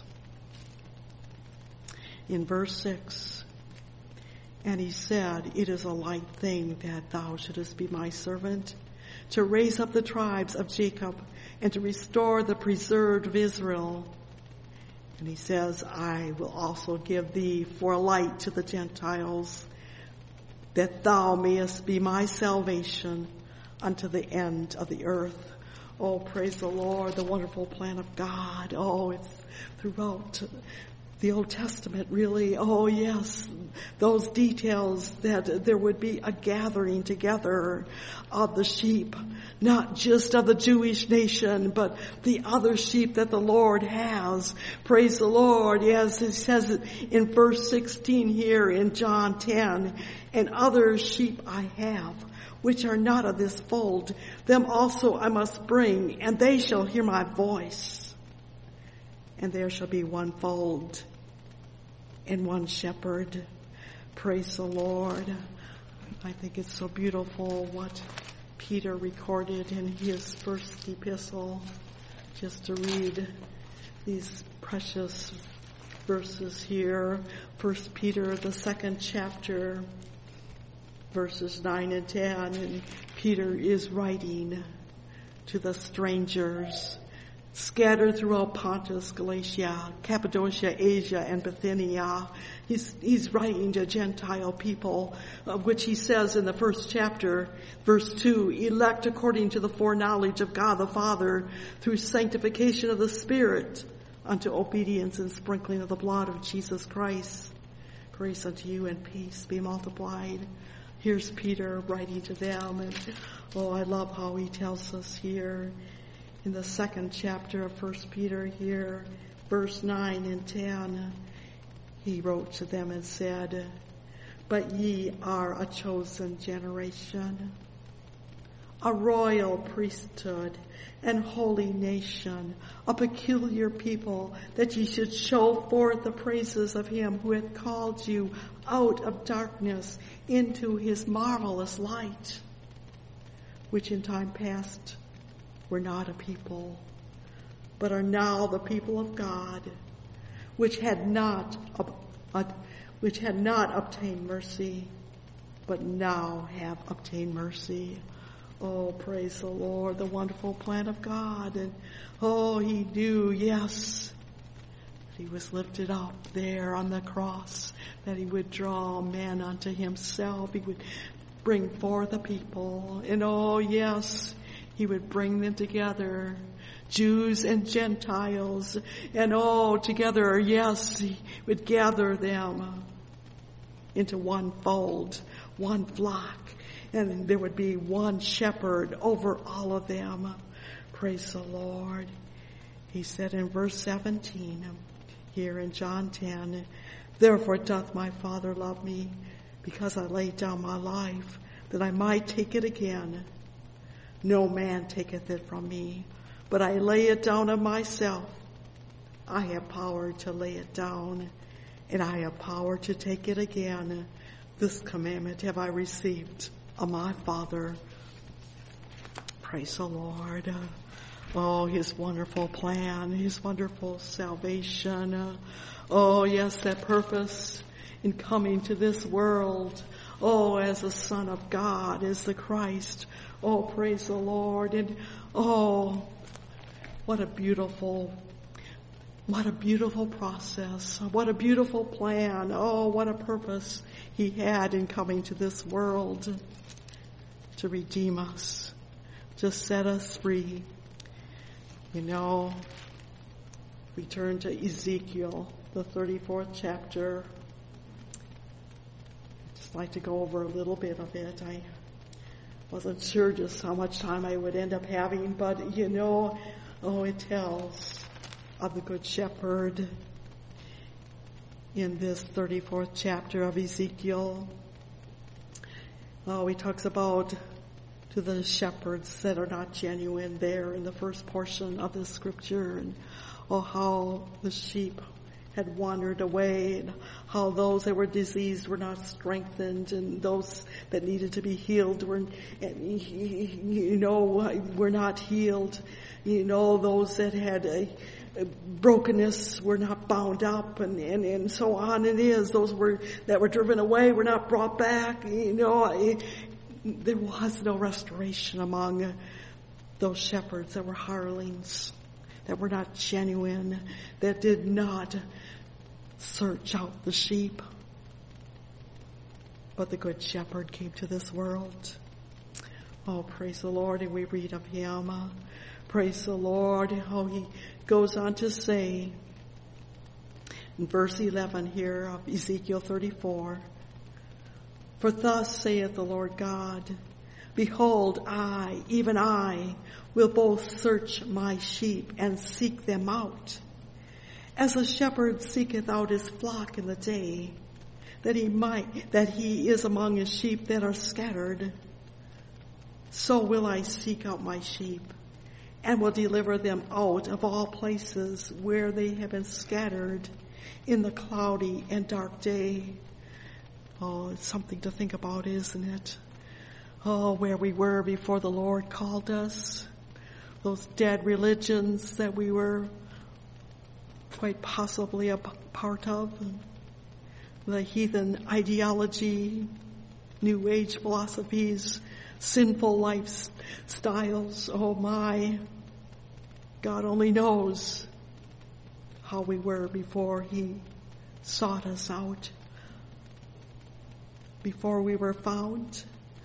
in verse 6, and he said, it is a light thing that thou shouldest be my servant, to raise up the tribes of Jacob and to restore the preserved of Israel. And he says, I will also give thee for a light to the Gentiles, that thou mayest be my salvation unto the end of the earth. Oh, praise the Lord, the wonderful plan of God. Oh, it's throughout the Old Testament, really. Oh, yes, those details that there would be a gathering together of the sheep, not just of the Jewish nation, but the other sheep that the Lord has. Praise the Lord. Yes, it says in verse 16 here in John 10, and other sheep I have, which are not of this fold, them also I must bring, and they shall hear my voice. And there shall be one fold and one shepherd. Praise the Lord. I think it's so beautiful what Peter recorded in his first epistle. Just to read these precious verses here. 1 Peter, the 2nd chapter, verses 9 and 10. And Peter is writing to the strangers scattered throughout Pontus, Galatia, Cappadocia, Asia, and Bithynia. He's writing to Gentile people, of which he says in the 1st chapter, verse 2, elect according to the foreknowledge of God the Father, through sanctification of the Spirit, unto obedience and sprinkling of the blood of Jesus Christ. Grace unto you and peace be multiplied. Here's Peter writing to them, and I love how he tells us here in the 2nd chapter of 1 Peter here, verse 9 and 10, he wrote to them and said, but ye are a chosen generation, a royal priesthood, and holy nation, a peculiar people, that ye should show forth the praises of him who hath called you out of darkness into his marvelous light, which in time past were not a people, but are now the people of God, which had not obtained mercy, but now have obtained mercy. Oh, praise the Lord, the wonderful plan of God. And he knew, yes, he was lifted up there on the cross, that he would draw men unto himself. He would bring forth a people. And yes, he would bring them together, Jews and Gentiles, and together, yes, he would gather them into one fold, one flock, and there would be one shepherd over all of them. Praise the Lord. He said in verse 17, here in John 10, therefore doth my Father love me, because I laid down my life, that I might take it again. No man taketh it from me, but I lay it down of myself. I have power to lay it down, and I have power to take it again. This commandment have I received of my Father. Praise the Lord. His wonderful plan, his wonderful salvation. Yes, that purpose in coming to this world. As the Son of God, as the Christ. Praise the Lord. And what a beautiful process. What a beautiful plan. What a purpose he had in coming to this world to redeem us, to set us free. We turn to Ezekiel, the 34th chapter. I'd just like to go over a little bit of it. I wasn't sure just how much time I would end up having, but it tells of the Good Shepherd in this 34th chapter of Ezekiel. He talks about to the shepherds that are not genuine there in the first portion of the scripture, and how the sheep had wandered away, and how those that were diseased were not strengthened, and those that needed to be healed were not healed. Those that had a brokenness were not bound up, and so on it is. Those that were driven away were not brought back. There was no restoration among those shepherds that were hirelings, that were not genuine, that did not search out the sheep. But the good shepherd came to this world. Oh, praise the Lord, and we read of him. Praise the Lord, how he goes on to say in verse 11 here of Ezekiel 34, "For thus saith the Lord God, Behold, I, even I, will both search my sheep and seek them out, as a shepherd seeketh out his flock in the day, that he is among his sheep that are scattered. So will I seek out my sheep, and will deliver them out of all places where they have been scattered in the cloudy and dark day." Oh, it's something to think about, isn't it? Oh, where we were before the Lord called us. Those dead religions that we were quite possibly a part of. The heathen ideology, New Age philosophies, sinful lifestyles. Oh my, God only knows how we were before he sought us out, before we were found.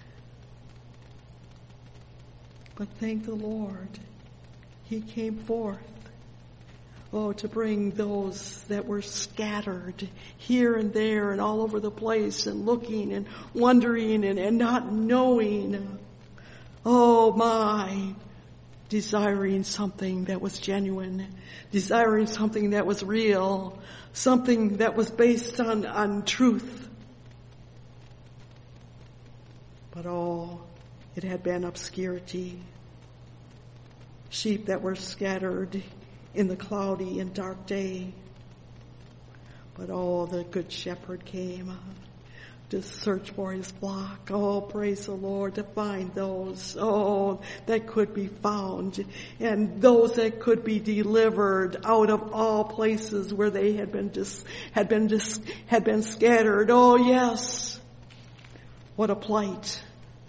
But thank the Lord, he came forth, to bring those that were scattered here and there and all over the place, and looking and wondering and not knowing. Oh my, desiring something that was genuine, desiring something that was real, something that was based on truth. But it had been obscurity. Sheep that were scattered in the cloudy and dark day. But the good shepherd came to search for his flock. Oh, praise the Lord, to find those, that could be found, and those that could be delivered out of all places where they had been scattered. Oh, yes. What a plight.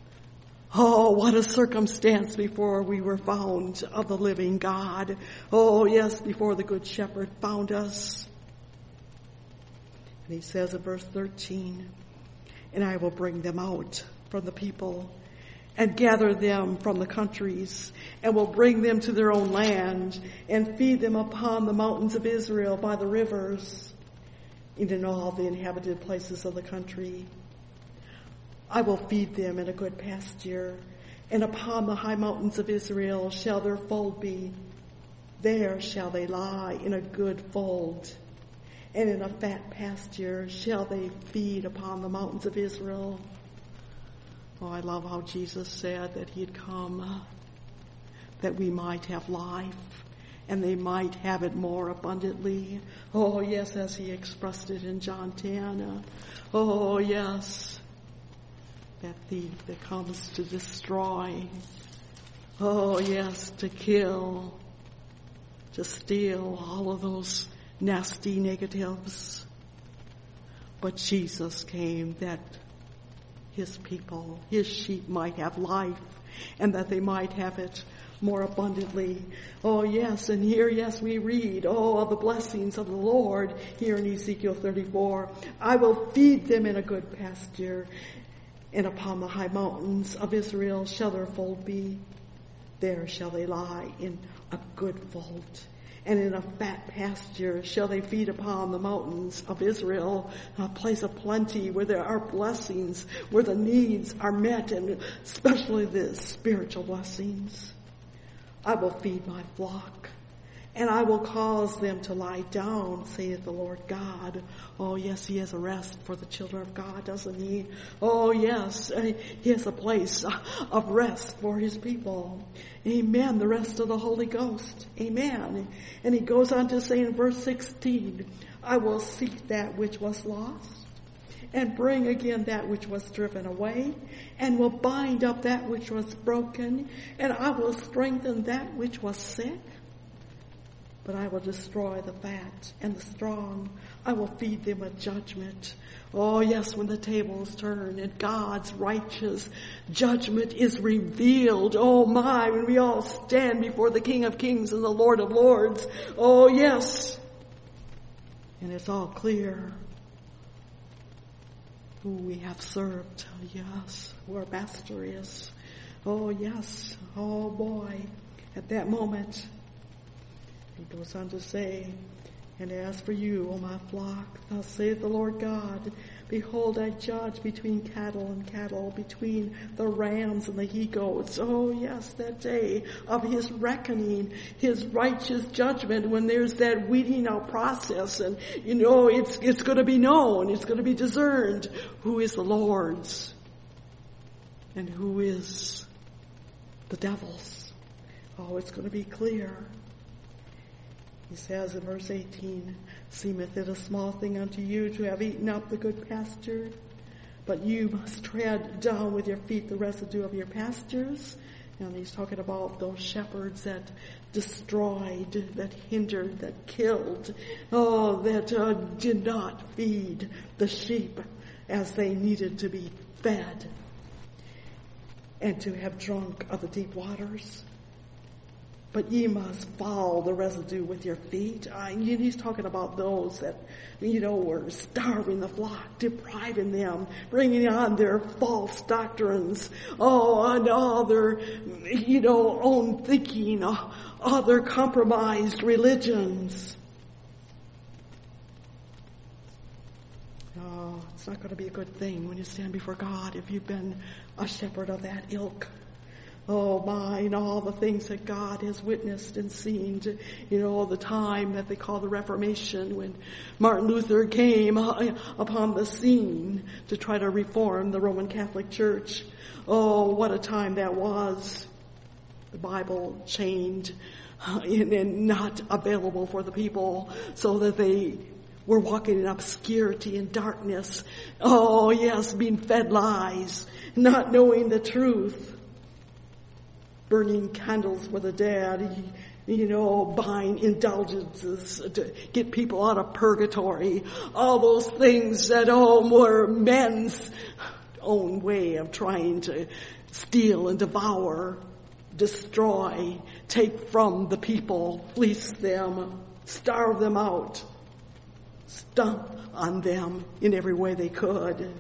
Oh, what a circumstance before we were found of the living God. Oh, yes, before the good shepherd found us. And he says in verse 13, "And I will bring them out from the people and gather them from the countries, and will bring them to their own land and feed them upon the mountains of Israel by the rivers and in all the inhabited places of the country. I will feed them in a good pasture, and upon the high mountains of Israel shall their fold be. There shall they lie in a good fold, and in a fat pasture shall they feed upon the mountains of Israel." Oh, I love how Jesus said that he had come that we might have life, and they might have it more abundantly. Oh, yes, as he expressed it in John 10. Oh, yes. That thief that comes to destroy. Oh, yes, to kill, to steal, all of those nasty negatives. But Jesus came that his people, his sheep, might have life, and that they might have it more abundantly. Oh, yes, and here, yes, we read, of the blessings of the Lord here in Ezekiel 34. "I will feed them in a good pasture, and upon the high mountains of Israel shall their fold be. There shall they lie in a good fold, and in a fat pasture shall they feed upon the mountains of Israel," a place of plenty where there are blessings, where the needs are met, and especially the spiritual blessings. "I will feed my flock and I will cause them to lie down, saith the Lord God. Oh yes, he has a rest for the children of God, doesn't he? Oh yes, he has a place of rest for his people. Amen, the rest of the Holy Ghost. Amen. And he goes on to say in verse 16, I will seek that which was lost, and bring again that which was driven away, and will bind up that which was broken, and I will strengthen that which was sick. But I will destroy the fat and the strong. I will feed them a judgment. Oh yes, when the tables turn and God's righteous judgment is revealed. Oh my, when we all stand before the King of Kings and the Lord of Lords. Oh yes. And it's all clear who we have served. Yes, who our master is. Oh yes. Oh boy. At that moment, he goes on to say, and as for you, O my flock, thus saith the Lord God, behold, I judge between cattle and cattle, between the rams and the he-goats. Oh yes, that day of his reckoning, his righteous judgment, when there's that weeding out process, and it's going to be known, it's going to be discerned who is the Lord's and who is the devil's. Oh, it's going to be clear. He says in verse 18, seemeth it a small thing unto you to have eaten up the good pasture, but you must tread down with your feet the residue of your pastures. And he's talking about those shepherds that destroyed, that hindered, that killed, that did not feed the sheep as they needed to be fed, and to have drunk of the deep waters. But ye must follow the residue with your feet. He's talking about those that, were starving the flock, depriving them, bringing on their false doctrines, and all their, own thinking, all their compromised religions. Oh, it's not going to be a good thing when you stand before God if you've been a shepherd of that ilk. Oh my, and all the things that God has witnessed and seen, the time that they call the Reformation, when Martin Luther came upon the scene to try to reform the Roman Catholic Church. Oh, what a time that was. The Bible chained and not available for the people, so that they were walking in obscurity and darkness. Oh yes, being fed lies, not knowing the truth. Burning candles for the dead, buying indulgences to get people out of purgatory. All those things that were men's own way of trying to steal and devour, destroy, take from the people, fleece them, starve them out, stomp on them in every way they could.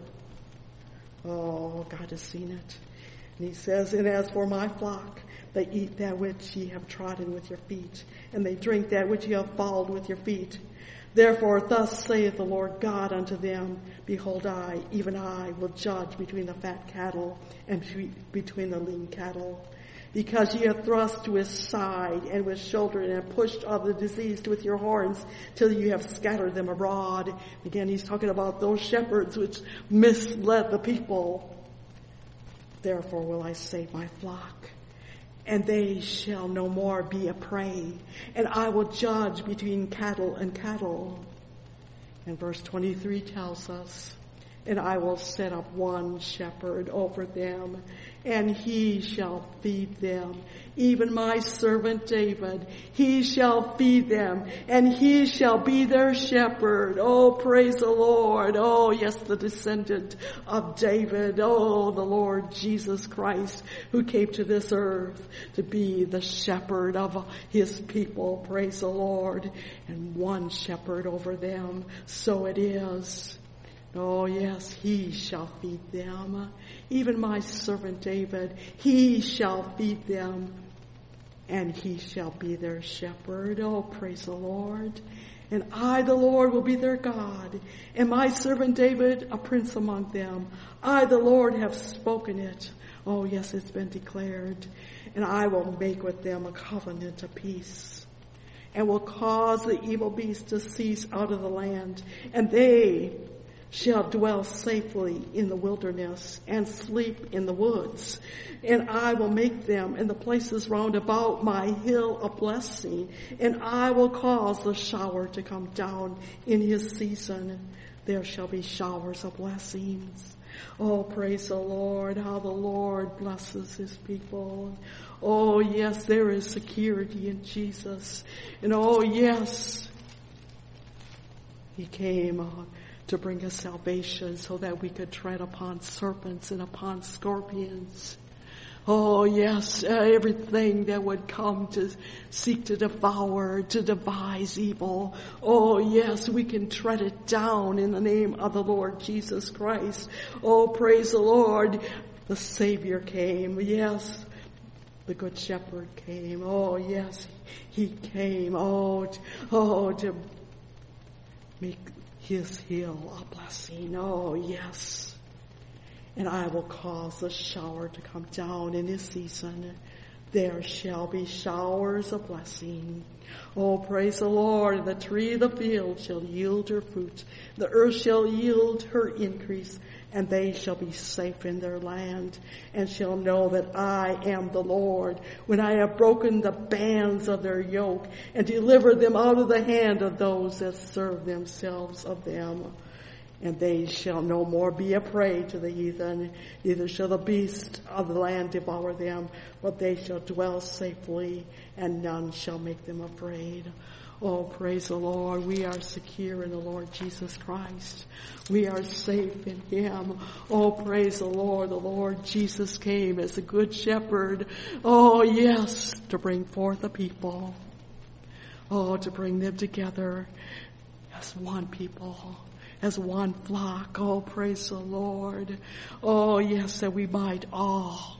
Oh, God has seen it. And he says, and as for my flock, they eat that which ye have trodden with your feet, and they drink that which ye have followed with your feet. Therefore, thus saith the Lord God unto them, behold, I, even I, will judge between the fat cattle and between the lean cattle. Because ye have thrust with side and with shoulder and have pushed off the diseased with your horns till you have scattered them abroad. Again, he's talking about those shepherds which misled the people. Therefore will I save my flock, and they shall no more be a prey, and I will judge between cattle and cattle. And verse 23 tells us, and I will set up one shepherd over them, and he shall feed them. Even my servant David, he shall feed them, and he shall be their shepherd. Oh, praise the Lord. Oh, yes, the descendant of David. Oh, the Lord Jesus Christ, who came to this earth to be the shepherd of his people. Praise the Lord. And one shepherd over them. So it is. Oh yes, he shall feed them. Even my servant David, he shall feed them, and he shall be their shepherd. Oh, praise the Lord. And I, the Lord, will be their God, and my servant David, a prince among them. I, the Lord, have spoken it. Oh yes, it's been declared. And I will make with them a covenant of peace, and will cause the evil beast to cease out of the land, and they shall dwell safely in the wilderness and sleep in the woods. And I will make them in the places round about my hill a blessing, and I will cause the shower to come down in his season. There shall be showers of blessings. Oh, praise the Lord, how the Lord blesses his people. Oh, yes, there is security in Jesus. And oh, yes, he came to bring us salvation so that we could tread upon serpents and upon scorpions. Oh, yes, everything that would come to seek to devour, to devise evil. Oh, yes, we can tread it down in the name of the Lord Jesus Christ. Oh, praise the Lord. The Savior came. Yes, the Good Shepherd came. Oh, yes, he came. To make his hill a blessing. Oh, yes. And I will cause the shower to come down in his season. There shall be showers of blessing. Oh, praise the Lord. The tree of the field shall yield her fruit. The earth shall yield her increase. And they shall be safe in their land, and shall know that I am the Lord, when I have broken the bands of their yoke, and delivered them out of the hand of those that serve themselves of them. And they shall no more be a prey to the heathen, neither shall the beast of the land devour them, but they shall dwell safely, and none shall make them afraid. Oh, praise the Lord. We are secure in the Lord Jesus Christ. We are safe in him. Oh, praise the Lord. The Lord Jesus came as a good shepherd. Oh, yes, to bring forth a people. Oh, to bring them together as one people, as one flock. Oh, praise the Lord. Oh, yes, that we might all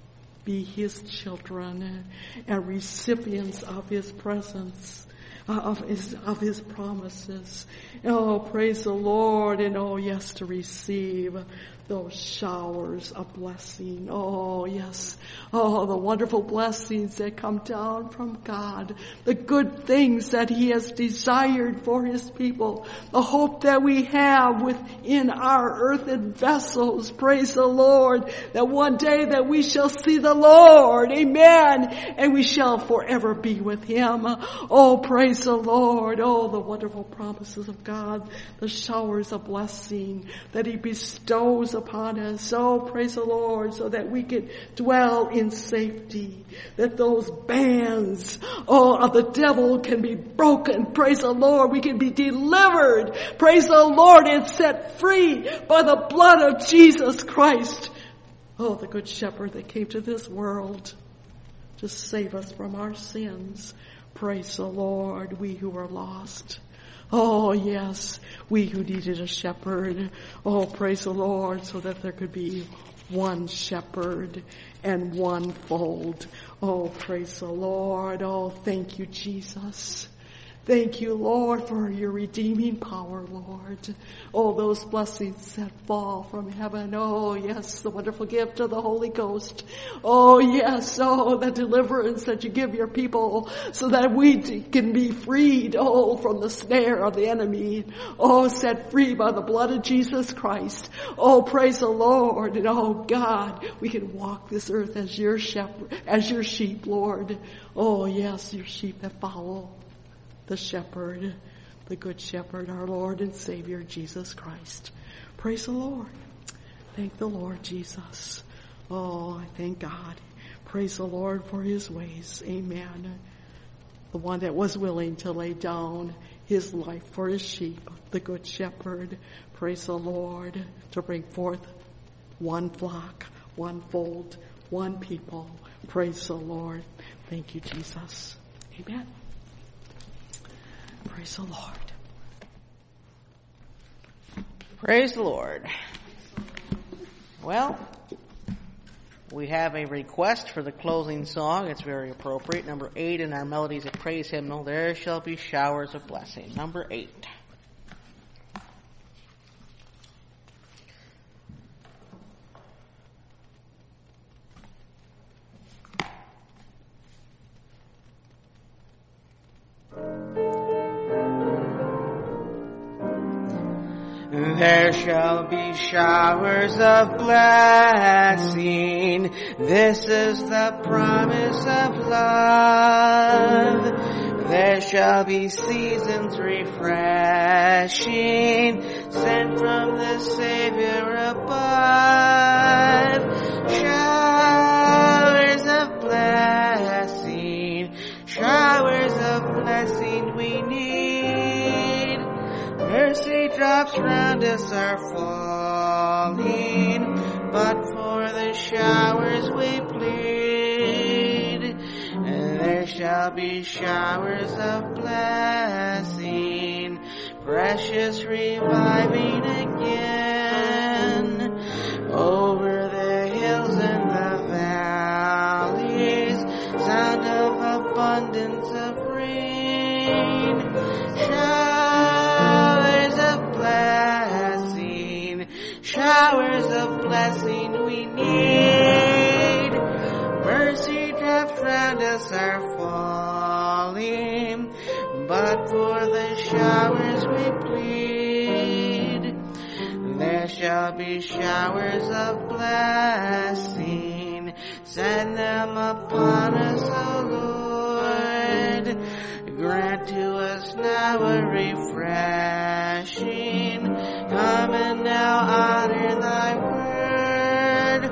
be his children and recipients of his presence. Of his promises. Oh, praise the Lord. And oh, yes, to receive those showers of blessing. Oh, yes. Oh, the wonderful blessings that come down from God. The good things that he has desired for his people. The hope that we have within our earthen vessels. Praise the Lord. That one day that we shall see the Lord. Amen. And we shall forever be with him. Oh, praise the Lord. Oh, the wonderful promises of God. The showers of blessing that he bestows upon us. Oh, praise the Lord, so that we can dwell in safety. That those bands, of the devil can be broken. Praise the Lord. We can be delivered. Praise the Lord, and set free by the blood of Jesus Christ. Oh, the good shepherd that came to this world to save us from our sins. Praise the Lord, we who are lost. Oh, yes, we who needed a shepherd. Oh, praise the Lord, so that there could be one shepherd and one fold. Oh, praise the Lord. Oh, thank you, Jesus. Thank you, Lord, for your redeeming power, Lord. Oh, those blessings that fall from heaven. Oh, yes, the wonderful gift of the Holy Ghost. Oh, yes, oh, the deliverance that you give your people so that we can be freed, from the snare of the enemy. Oh, set free by the blood of Jesus Christ. Oh, praise the Lord. And oh, God, we can walk this earth as your shepherd, as your sheep, Lord. Oh, yes, your sheep that follow the shepherd, the good shepherd, our Lord and Savior, Jesus Christ. Praise the Lord. Thank the Lord Jesus. Oh, I thank God. Praise the Lord for his ways. Amen. The one that was willing to lay down his life for his sheep, the good shepherd. Praise the Lord, to bring forth one flock, one fold, one people. Praise the Lord. Thank you, Jesus. Amen. Praise the Lord. Praise the Lord. Well, we have a request for the closing song. It's very appropriate. Number 8 in our Melodies of Praise hymnal, There Shall Be Showers of Blessing. Number 8. There shall be showers of blessing. This is the promise of love. There shall be seasons refreshing, sent from the Savior above. Showers of blessing, showers of blessing we need. Mercy drops round us are falling, but for the showers we plead. And there shall be showers of blessing, precious reviving again, over the hills and the valleys, sound of abundance of rain. Showers of blessing, showers of blessing we need. Mercy drops round us are falling, but for the showers we plead. There shall be showers of blessing, send them upon us, O Lord. Grant to us now a refreshing, come and now honor thy word.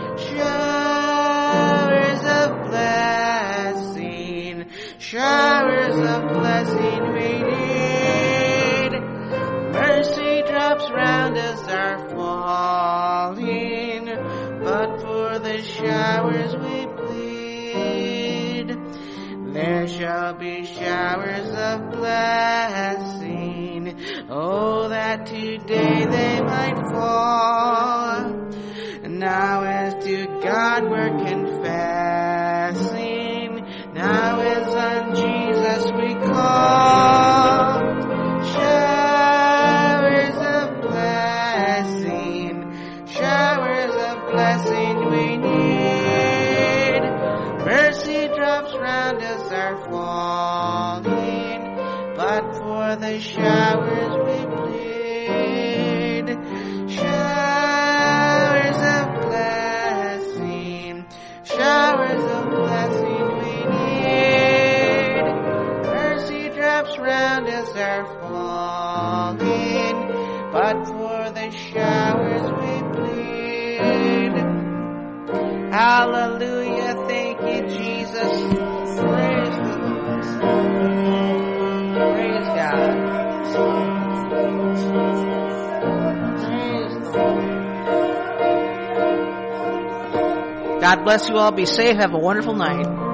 Showers of blessing, showers of blessing we need. Mercy drops round us are falling, but for the showers we plead. There shall be showers of blessing, oh, that today they might fall. Now as to God we're confessing, now as on Jesus we call. Showers of blessing, showers of blessing we need. Mercy drops round us are falling, but for the showers we plead. Showers of blessing, showers of blessing we need. Mercy drops round us are falling, but for the showers we plead. Hallelujah, thank you, Jesus. Praise the Lord. Praise God. Praise the Lord. God bless you all. Be safe. Have a wonderful night.